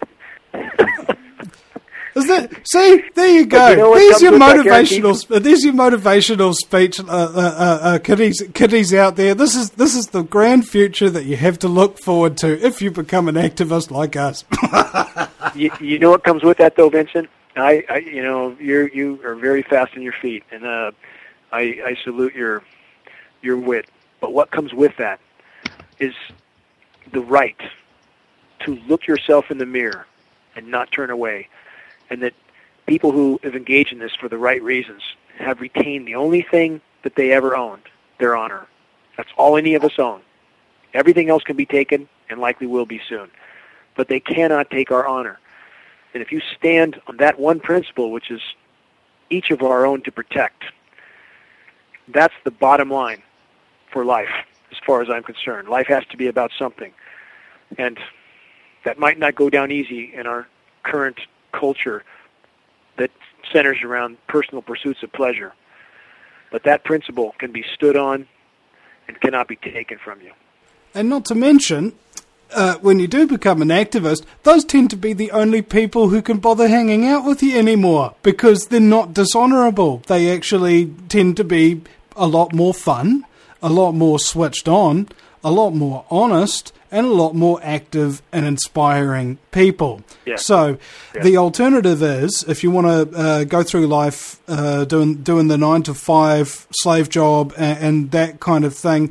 Is that, see, there you go. You know, there's your motivational speech, kiddies out there. This is the grand future that you have to look forward to if you become an activist like us. you know what comes with that, though, Vincent? You are very fast on your feet, and I salute your wit. But what comes with that is the right to look yourself in the mirror and not turn away. And that people who have engaged in this for the right reasons have retained the only thing that they ever owned, their honor. That's all any of us own. Everything else can be taken, and likely will be soon. But they cannot take our honor. And if you stand on that one principle, which is each of our own to protect, that's the bottom line for life, as far as I'm concerned. Life has to be about something. And that might not go down easy in our current culture that centers around personal pursuits of pleasure. But that principle can be stood on and cannot be taken from you. And not to mention, when you do become an activist, those tend to be the only people who can bother hanging out with you anymore because they're not dishonourable. They actually tend to be a lot more fun, a lot more switched on, a lot more honest, and a lot more active and inspiring people. Yeah. So the alternative is, if you want to go through life doing the 9-to-5 slave job and that kind of thing,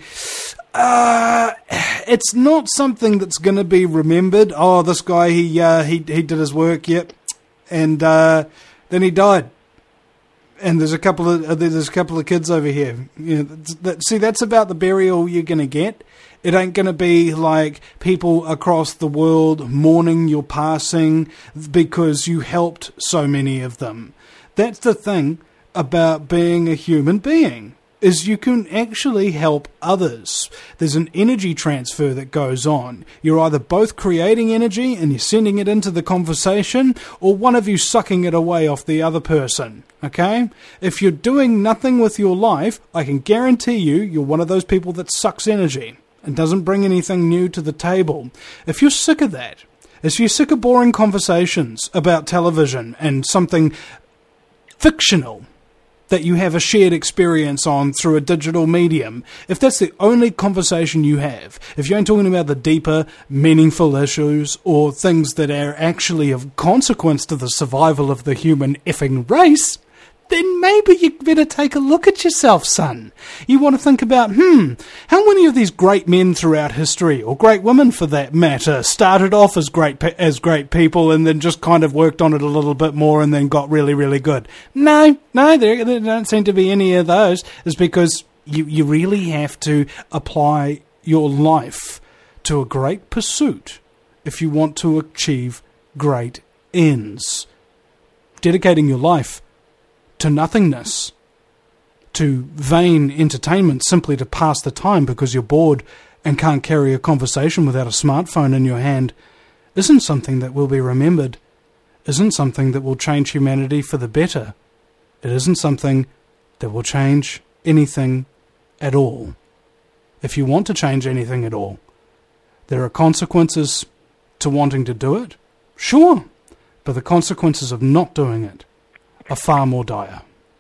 it's not something that's going to be remembered. Oh, this guy, he did his work, yep, and then he died. And there's a couple of kids over here. You know, see, that's about the burial you're going to get. It ain't going to be like people across the world mourning your passing because you helped so many of them. That's the thing about being a human being, is you can actually help others. There's an energy transfer that goes on. You're either both creating energy and you're sending it into the conversation, or one of you sucking it away off the other person. Okay? If you're doing nothing with your life, I can guarantee you're one of those people that sucks energy and doesn't bring anything new to the table. If you're sick of that, if you're sick of boring conversations about television and something fictional that you have a shared experience on through a digital medium, if that's the only conversation you have, if you ain't talking about the deeper, meaningful issues or things that are actually of consequence to the survival of the human effing race, then maybe you better take a look at yourself, son. You want to think about, how many of these great men throughout history, or great women for that matter, started off as great people and then just kind of worked on it a little bit more and then got really, really good? No, there don't seem to be any of those. It's because you really have to apply your life to a great pursuit if you want to achieve great ends. Dedicating your life to nothingness, to vain entertainment simply to pass the time because you're bored and can't carry a conversation without a smartphone in your hand, isn't something that will be remembered, isn't something that will change humanity for the better. It isn't something that will change anything at all, if you want to change anything at all, there are consequences to wanting to do it, sure, but the consequences of not doing it are far more dire.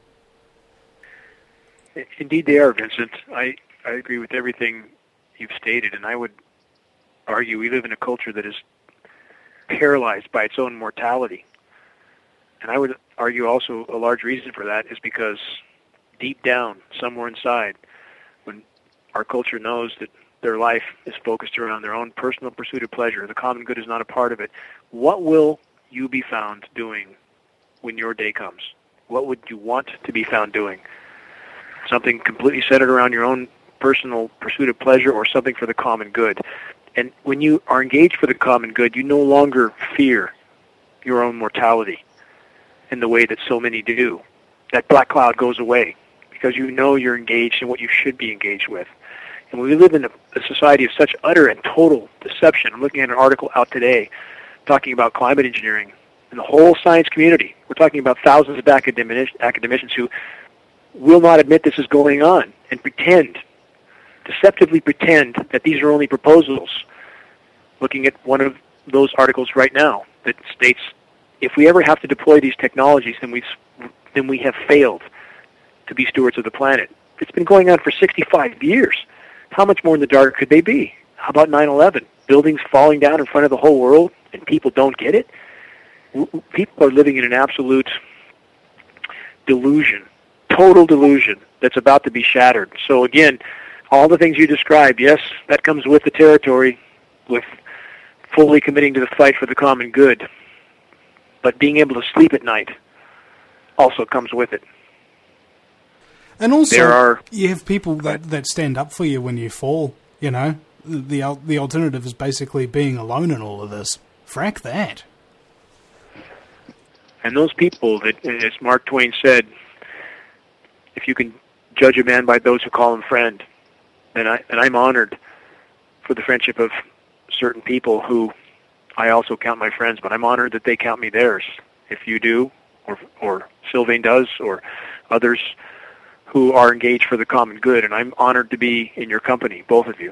Indeed they are, Vincent. I agree with everything you've stated, and I would argue we live in a culture that is paralyzed by its own mortality. And I would argue also a large reason for that is because deep down, somewhere inside, when our culture knows that their life is focused around their own personal pursuit of pleasure, the common good is not a part of it, what will you be found doing when your day comes? What would you want to be found doing? Something completely centered around your own personal pursuit of pleasure, or something for the common good? And when you are engaged for the common good, you no longer fear your own mortality in the way that so many do. That black cloud goes away because you know you're engaged in what you should be engaged with. And we live in a society of such utter and total deception. I'm looking at an article out today talking about climate engineering and the whole science community. We're talking about thousands of academicians who will not admit this is going on and deceptively pretend that these are only proposals. Looking at one of those articles right now that states, if we ever have to deploy these technologies, then we have failed to be stewards of the planet. It's been going on for 65 years. How much more in the dark could they be? How about 9/11? Buildings falling down in front of the whole world and people don't get it? People are living in an absolute delusion, total delusion that's about to be shattered. So again, all the things you described, yes, that comes with the territory, with fully committing to the fight for the common good. But being able to sleep at night also comes with it. And also, you have people that stand up for you when you fall, you know. The alternative is basically being alone in all of this. Frack that. And those people that, as Mark Twain said, if you can judge a man by those who call him friend, and I'm honored for the friendship of certain people who I also count my friends, but I'm honored that they count me theirs. If you do, or Sylvain does, or others who are engaged for the common good, and I'm honored to be in your company, both of you.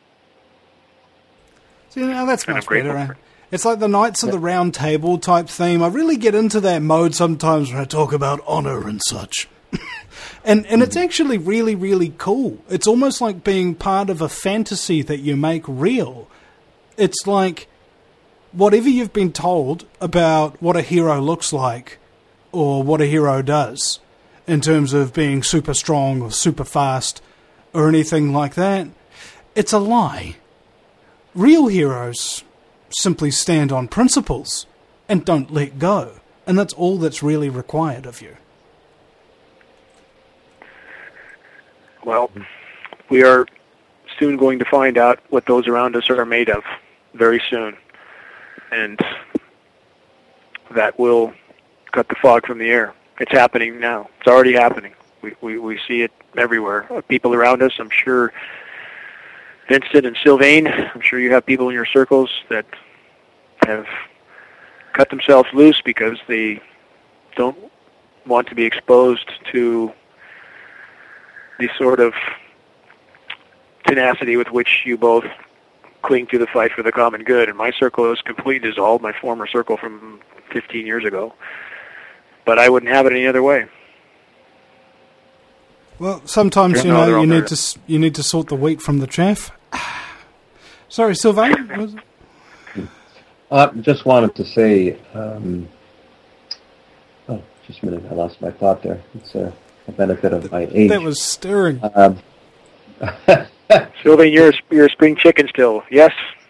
So, you know, that's much better. Eh? It's like the Knights of the Round Table type theme. I really get into that mode sometimes when I talk about honor and such. And it's actually really, really cool. It's almost like being part of a fantasy that you make real. It's like whatever you've been told about what a hero looks like or what a hero does in terms of being super strong or super fast or anything like that, it's a lie. Real heroes simply stand on principles and don't let go. And that's all that's really required of you. Well, we are soon going to find out what those around us are made of, very soon. And that will cut the fog from the air. It's happening now. It's already happening. We see it everywhere. People around us, I'm sure, Vincent and Sylvain, I'm sure you have people in your circles that have cut themselves loose because they don't want to be exposed to the sort of tenacity with which you both cling to the fight for the common good. And my circle is completely dissolved, my former circle from 15 years ago. But I wouldn't have it any other way. Well, sometimes, you know, you need to sort the wheat from the chaff. Sorry, Sylvain? Just wanted to say, just a minute, I lost my thought there. It's a benefit of my age. That was stirring. Sylvain, you're a spring chicken still, yes?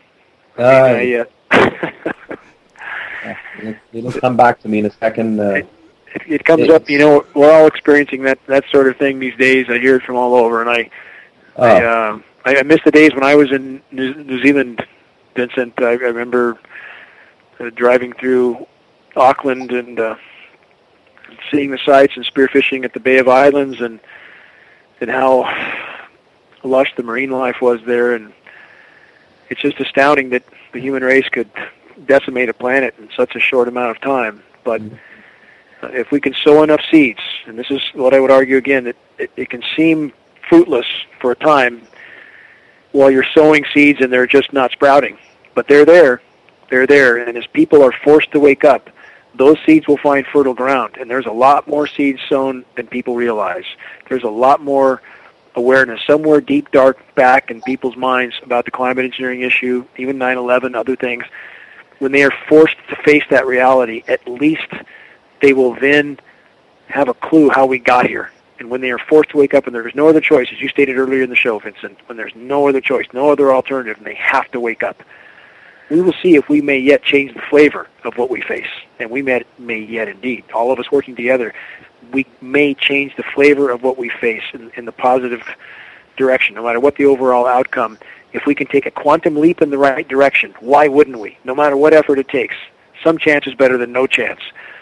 It'll come back to me in a second. It comes up, you know, we're all experiencing that sort of thing these days. I hear it from all over, and I miss the days when I was in New Zealand, Vincent. I remember driving through Auckland and seeing the sights and spearfishing at the Bay of Islands, and how lush the marine life was there. And it's just astounding that the human race could decimate a planet in such a short amount of time. But if we can sow enough seeds, and this is what I would argue again, that it can seem fruitless for a time while you're sowing seeds and they're just not sprouting. But they're there. They're there. And as people are forced to wake up, those seeds will find fertile ground. And there's a lot more seeds sown than people realize. There's a lot more awareness somewhere deep, dark back in people's minds about the climate engineering issue, even 9/11, other things. When they are forced to face that reality, at least they will then have a clue how we got here. And when they are forced to wake up and there is no other choice, as you stated earlier in the show, Vincent, when there's no other choice, no other alternative, and they have to wake up, we will see if we may yet change the flavor of what we face. And we may yet indeed. All of us working together, we may change the flavor of what we face in the positive direction, no matter what the overall outcome. If we can take a quantum leap in the right direction, why wouldn't we? No matter what effort it takes. Some chance is better than no chance.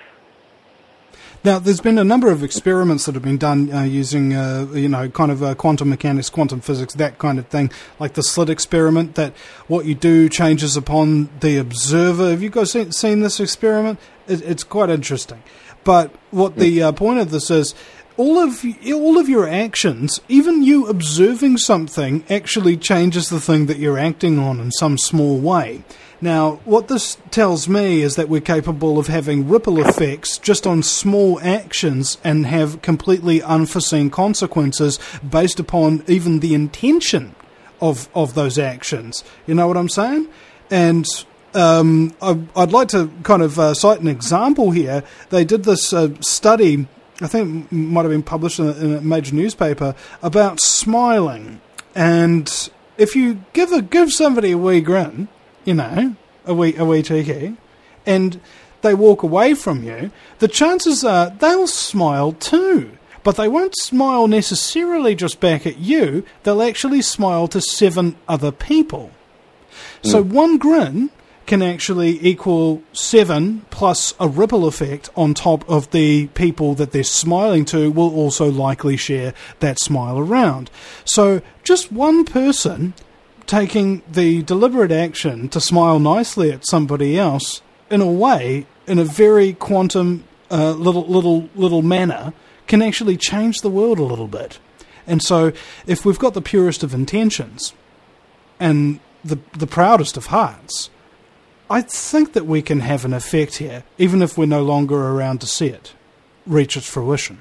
Now, there's been a number of experiments that have been done using, quantum mechanics, quantum physics, that kind of thing, like the slit experiment, that what you do changes upon the observer. Have you guys seen this experiment? It's quite interesting. But what the point of this is, all of your actions, even you observing something, actually changes the thing that you're acting on in some small way. Now, what this tells me is that we're capable of having ripple effects just on small actions and have completely unforeseen consequences based upon even the intention of those actions. You know what I'm saying? And I'd like to kind of cite an example here. They did this study, I think it might have been published in a major newspaper, about smiling. And if you give somebody a wee grin, you know, a wee cheeky, and they walk away from you, the chances are they'll smile too. But they won't smile necessarily just back at you, they'll actually smile to 7 other people. So one grin can actually equal 7 plus a ripple effect on top of the people that they're smiling to will also likely share that smile around. So just one person taking the deliberate action to smile nicely at somebody else, in a way, in a very quantum little manner, can actually change the world a little bit. And so if we've got the purest of intentions and the proudest of hearts, I think that we can have an effect here, even if we're no longer around to see it reach its fruition.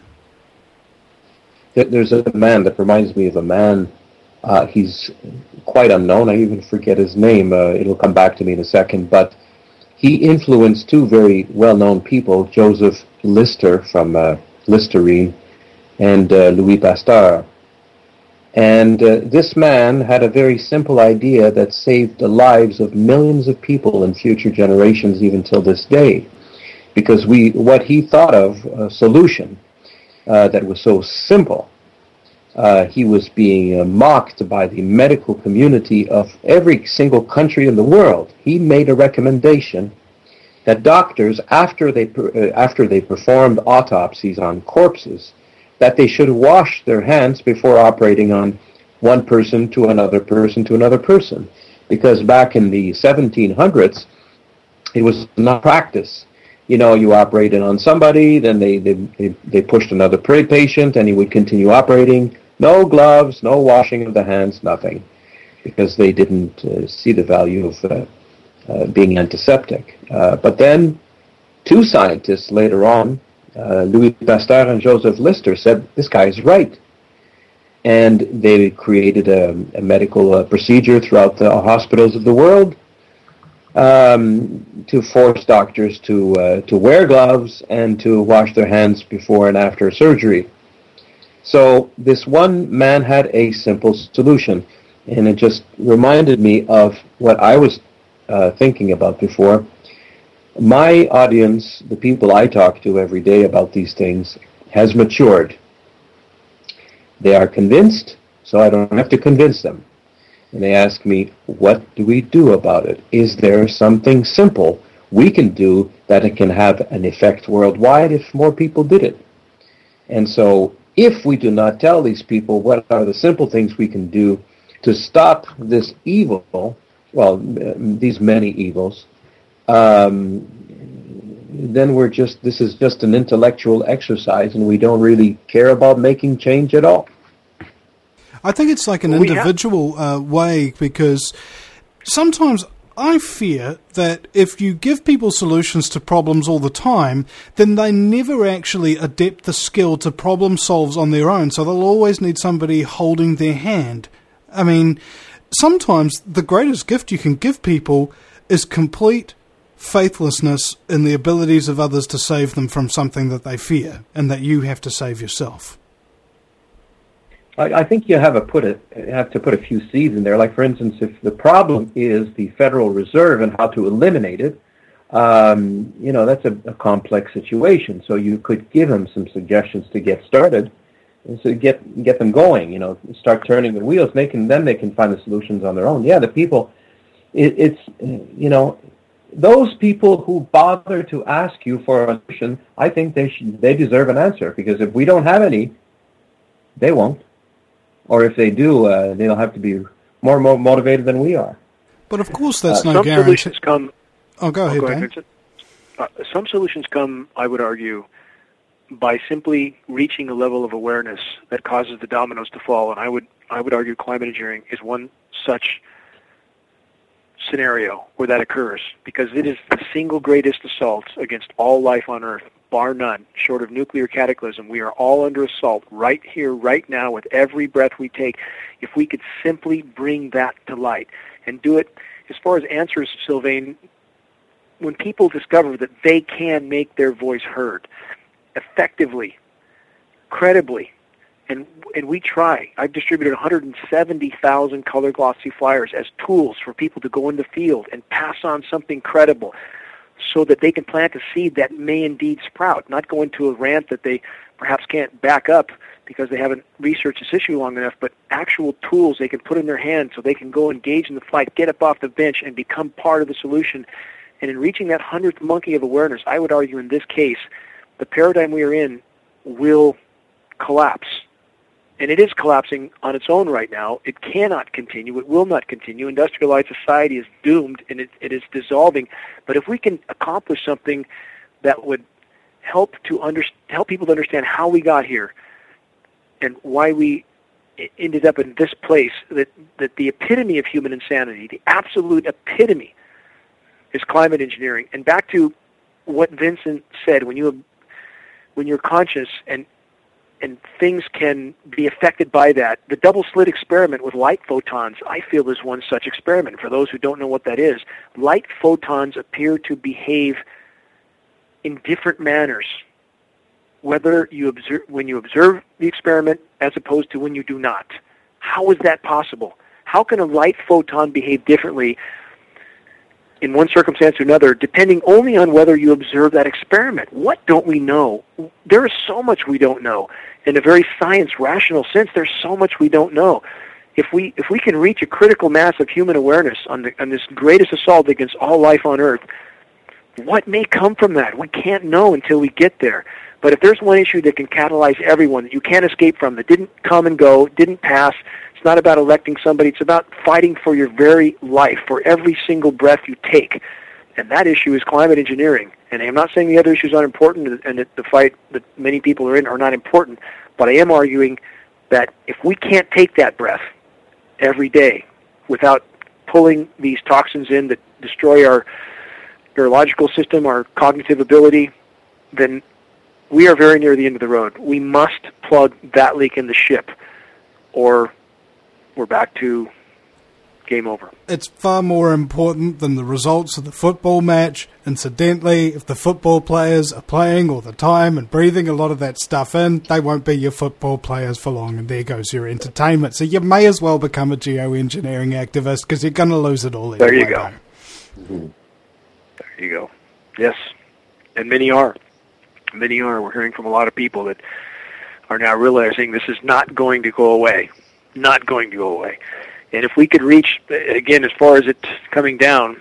There's a man that reminds me of a man. He's quite unknown. I even forget his name. It'll come back to me in a second. But he influenced 2 very well-known people, Joseph Lister from Listerine and Louis Pasteur. And this man had a very simple idea that saved the lives of millions of people in future generations, even till this day. Because what he thought of, a solution that was so simple, he was being mocked by the medical community of every single country in the world. He made a recommendation that doctors, after they performed autopsies on corpses, that they should wash their hands before operating on one person to another person to another person. Because back in the 1700s, it was not practice. You know, you operated on somebody, then they pushed another patient, and he would continue operating. No gloves, no washing of the hands, nothing, because they didn't see the value of being antiseptic. But then 2 scientists later on, Louis Pasteur and Joseph Lister, said, this guy is right. And they created a medical procedure throughout the hospitals of the world to force doctors to wear gloves and to wash their hands before and after surgery. So this one man had a simple solution, and it just reminded me of what I was thinking about before. My audience, the people I talk to every day about these things, has matured. They are convinced, so I don't have to convince them. And they ask me, what do we do about it? Is there something simple we can do that it can have an effect worldwide if more people did it? And so if we do not tell these people what are the simple things we can do to stop this evil, well, these many evils, then this is just an intellectual exercise, and we don't really care about making change at all. I think it's like an individual way, because sometimes I fear that if you give people solutions to problems all the time, then they never actually adapt the skill to problem solve on their own, so they'll always need somebody holding their hand. I mean, sometimes the greatest gift you can give people is complete faithlessness in the abilities of others to save them from something that they fear and that you have to save yourself. I think you have to put a few seeds in there. Like, for instance, if the problem is the Federal Reserve and how to eliminate it, that's a complex situation. So you could give them some suggestions to get started, and so get them going. Start turning the wheels. They can find the solutions on their own. Yeah, the people. Those people who bother to ask you for a solution, I think they deserve an answer, because if we don't have any, they won't. Or if they do, they'll have to be more motivated than we are. But of course, that's no some guarantee. Solutions come. Go ahead, Dan. Vincent. Some solutions come, I would argue, by simply reaching a level of awareness that causes the dominoes to fall. And I would argue climate engineering is one such scenario where that occurs, because it is the single greatest assault against all life on Earth, bar none, short of nuclear cataclysm. We are all under assault right here, right now, with every breath we take. If we could simply bring that to light and do it, as far as answers, Sylvain, when people discover that they can make their voice heard effectively, credibly, and we try. I've distributed 170,000 color glossy flyers as tools for people to go in the field and pass on something credible, so that they can plant a seed that may indeed sprout, not go into a rant that they perhaps can't back up because they haven't researched this issue long enough, but actual tools they can put in their hands so they can go engage in the fight, get up off the bench, and become part of the solution. And in reaching that 100th monkey of awareness, I would argue in this case, the paradigm we are in will collapse. And it is collapsing on its own right now. It cannot continue. It will not continue. Industrialized society is doomed, and it is dissolving. But if we can accomplish something that would help people to understand how we got here and why we ended up in this place, that the epitome of human insanity, the absolute epitome, is climate engineering. And back to what Vincent said, when you're conscious and things can be affected by that. The double slit experiment with light photons, I feel, is one such experiment. For those who don't know what that is, light photons appear to behave in different manners, whether when you observe the experiment as opposed to when you do not. How is that possible? How can a light photon behave differently in one circumstance or another, depending only on whether you observe that experiment? What don't we know? There is so much we don't know. In a very science, rational sense, there's so much we don't know. If we can reach a critical mass of human awareness on this greatest assault against all life on Earth, what may come from that? We can't know until we get there. But if there's one issue that can catalyze everyone, that you can't escape from, that didn't come and go, didn't pass, it's not about electing somebody, it's about fighting for your very life, for every single breath you take. And that issue is climate engineering. And I'm not saying the other issues aren't important and that the fight that many people are in are not important, but I am arguing that if we can't take that breath every day without pulling these toxins in that destroy our neurological system, our cognitive ability, then we are very near the end of the road. We must plug that leak in the ship, or we're back to game over. It's far more important than the results of the football match. Incidentally, if the football players are playing all the time and breathing a lot of that stuff in, they won't be your football players for long, and there goes your entertainment. So you may as well become a geoengineering activist, because you're going to lose it all. There you go. Mm-hmm. There you go. Yes, and many are. Many are. We're hearing from a lot of people that are now realizing this is not going to go away. Not going to go away. And if we could reach, again, as far as it coming down,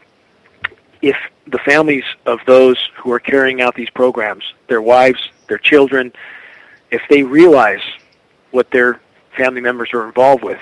if the families of those who are carrying out these programs, their wives, their children, if they realize what their family members are involved with,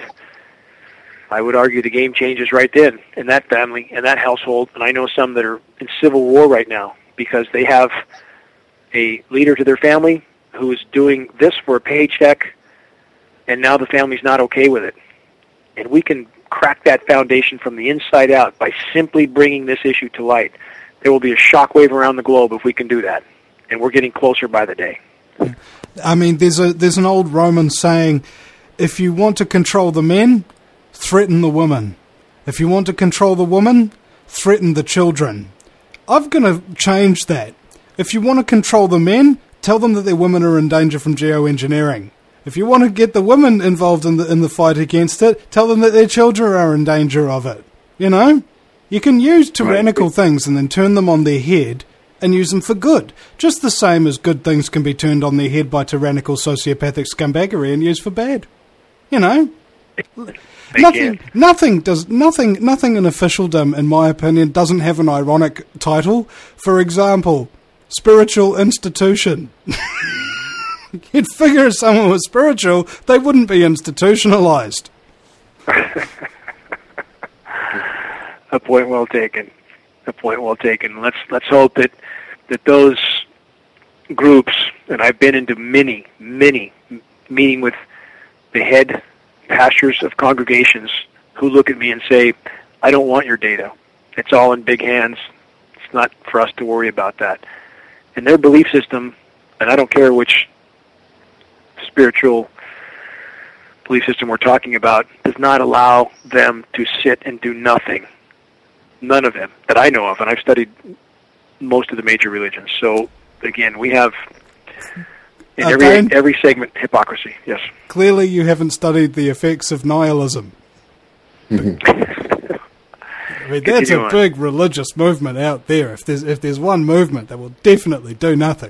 I would argue the game changes right then in that family, in that household. And I know some that are in civil war right now because they have a leader to their family who is doing this for a paycheck and now the family's not okay with it. And we can crack that foundation from the inside out by simply bringing this issue to light. There will be a shockwave around the globe if we can do that, and we're getting closer by the day. I mean, there's an old Roman saying, if you want to control the men, threaten the women. If you want to control the women, threaten the children. I'm going to change that. If you want to control the men, tell them that their women are in danger from geoengineering. If you want to get the women involved in the fight against it, tell them that their children are in danger of it. You know? You can use tyrannical things and then turn them on their head and use them for good. Just the same as good things can be turned on their head by tyrannical sociopathic scumbaggery and used for bad. You know? Nothing in officialdom, in my opinion, doesn't have an ironic title. For example, spiritual institution. You'd figure if someone was spiritual, they wouldn't be institutionalized. A point well taken. A point well taken. Let's hope that those groups, and I've been into many meeting with the head pastors of congregations who look at me and say, I don't want your data. It's all in big hands. It's not for us to worry about that. And their belief system, and I don't care which spiritual belief system we're talking about, does not allow them to sit and do nothing. None of them that I know of, and I've studied most of the major religions. So again, we have in every segment hypocrisy. Yes. Clearly, you haven't studied the effects of nihilism. I mean, that's a big religious movement out there. If there's one movement that will definitely do nothing.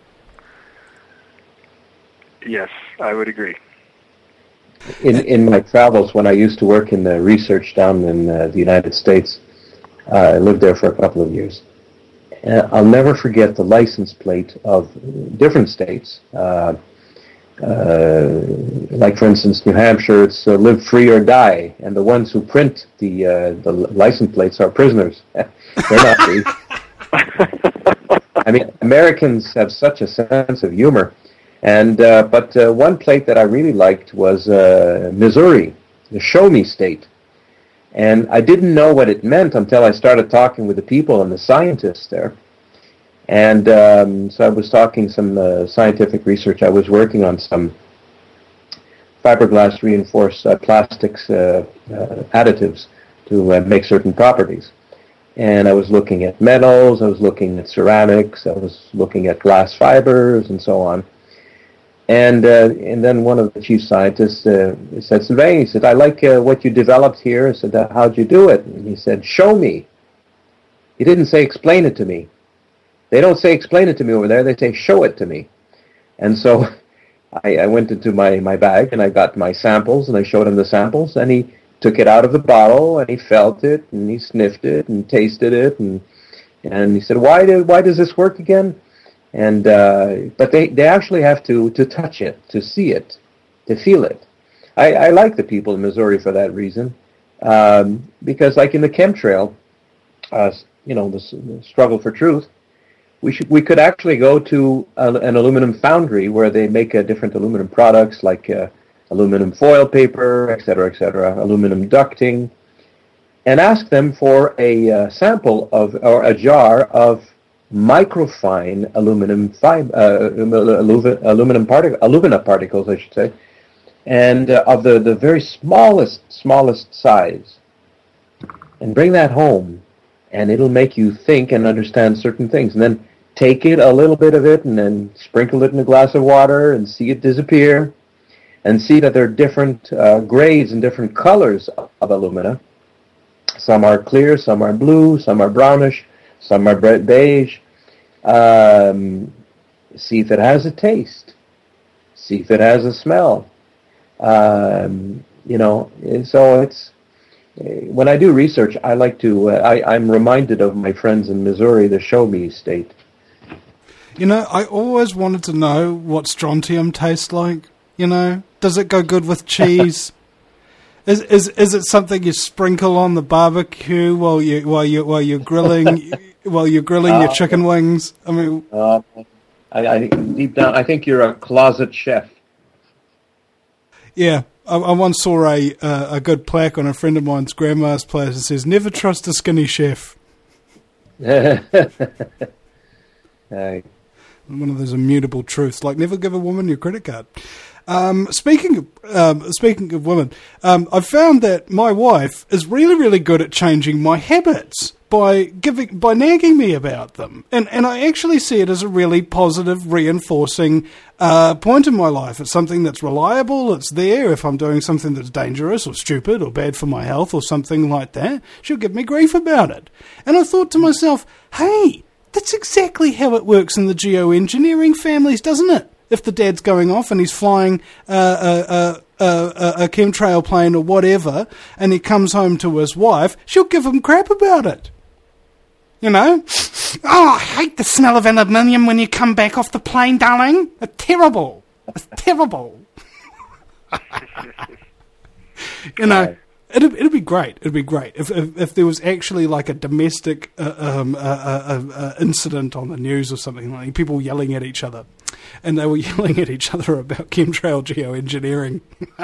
Yes, I would agree. In my travels, when I used to work in the research down in the United States, I lived there for a couple of years. I'll never forget the license plate of different states. Like, for instance, New Hampshire, it's live free or die, and the ones who print the license plates are prisoners. They're not free. I mean, Americans have such a sense of humor. And but one plate that I really liked was Missouri, the Show Me State. And I didn't know what it meant until I started talking with the people and the scientists there. And so I was talking some scientific research. I was working on some fiberglass reinforced plastics additives to make certain properties. And I was looking at metals, I was looking at ceramics, I was looking at glass fibers, and so on. And then one of the chief scientists said, Sylvain, he said, I like what you developed here. I said, how'd you do it? And he said, show me. He didn't say, explain it to me. They don't say, explain it to me over there. They say, show it to me. And so I went into my bag, and I got my samples, and I showed him the samples, and he took it out of the bottle, and he felt it, and he sniffed it, and tasted it, and he said, why does this work again? And but they actually have to touch it, to see it, to feel it. I like the people in Missouri for that reason, because like in the chemtrail, the struggle for truth, we could actually go to an aluminum foundry where they make different aluminum products like aluminum foil paper, et cetera, aluminum ducting, and ask them for a sample of or a jar of microfine alumina particles, I should say, and of the very smallest size, and bring that home, and it'll make you think and understand certain things. And then take it, a little bit of it, and then sprinkle it in a glass of water and see it disappear, and see that there are different grades and different colors of alumina. Some are clear, some are blue, some are brownish, some are beige. See if it has a taste. See if it has a smell. So it's when I do research, I like to. I'm reminded of my friends in Missouri, the Show Me State. I always wanted to know what strontium tastes like. Does it go good with cheese? Is it something you sprinkle on the barbecue while you're grilling your chicken wings? I mean, I deep down, I think you're a closet chef. Yeah, I once saw a good plaque on a friend of mine's grandma's place that says, "Never trust a skinny chef." One of those immutable truths, like never give a woman your credit card. Speaking of women, I've found that my wife is really, really good at changing my habits by nagging me about them, and I actually see it as a really positive, reinforcing point in my life. It's something that's reliable. It's there if I'm doing something that's dangerous or stupid or bad for my health or something like that. She'll give me grief about it, and I thought to myself, hey. That's exactly how it works in the geoengineering families, doesn't it? If the dad's going off and he's flying a chemtrail plane or whatever, and he comes home to his wife, she'll give him crap about it. You know? Oh, I hate the smell of aluminium when you come back off the plane, darling. It's terrible. It's terrible. You know? It'd be great. It'd be great if there was actually like a domestic incident on the news or something, like people yelling at each other, and they were yelling at each other about chemtrail geoengineering.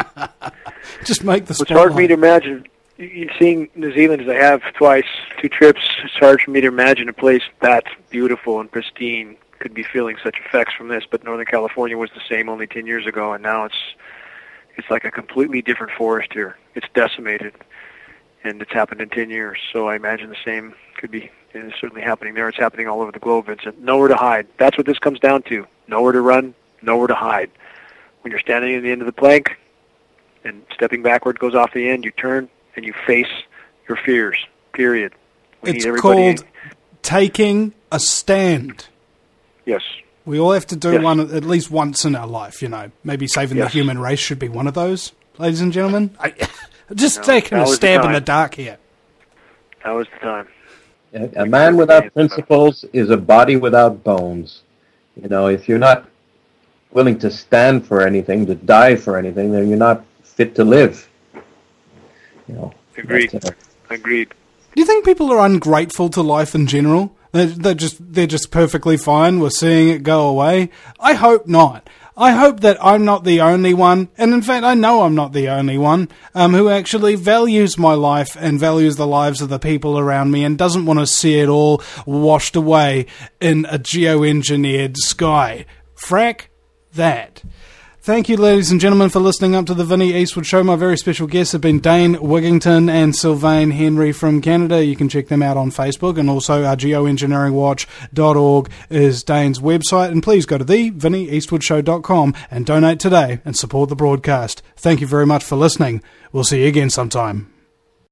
Just make the spotlight. It's hard for me to imagine. Seeing New Zealand as I have twice, 2 trips, it's hard for me to imagine a place that beautiful and pristine could be feeling such effects from this. But Northern California was the same only 10 years ago, and now it's like a completely different forest here. It's decimated, and it's happened in 10 years. So I imagine the same could be, and it's certainly happening there. It's happening all over the globe, Vincent. Nowhere to hide. That's what this comes down to. Nowhere to run, nowhere to hide. When you're standing at the end of the plank and stepping backward goes off the end, you turn and you face your fears, period. It's called taking a stand. Yes. We all have to do one at least once in our life, you know. Maybe saving the human race should be one of those, ladies and gentlemen. Just taking a stab in the dark here. Now is the time. A man without principles is a body without bones. You know, if you're not willing to stand for anything, to die for anything, then you're not fit to live. You know. Agreed. Agreed. Do you think people are ungrateful to life in general? They're just perfectly fine with seeing it go away? I hope not. I hope that I'm not the only one, and in fact I know I'm not the only one, who actually values my life and values the lives of the people around me and doesn't want to see it all washed away in a geoengineered sky. Frack that. Thank you, ladies and gentlemen, for listening up to the Vinnie Eastwood Show. My very special guests have been Dane Wigington and Sylvain Henry from Canada. You can check them out on Facebook, and also geoengineeringwatch.org is Dane's website. And please go to thevinnieeastwoodshow.com and donate today and support the broadcast. Thank you very much for listening. We'll see you again sometime.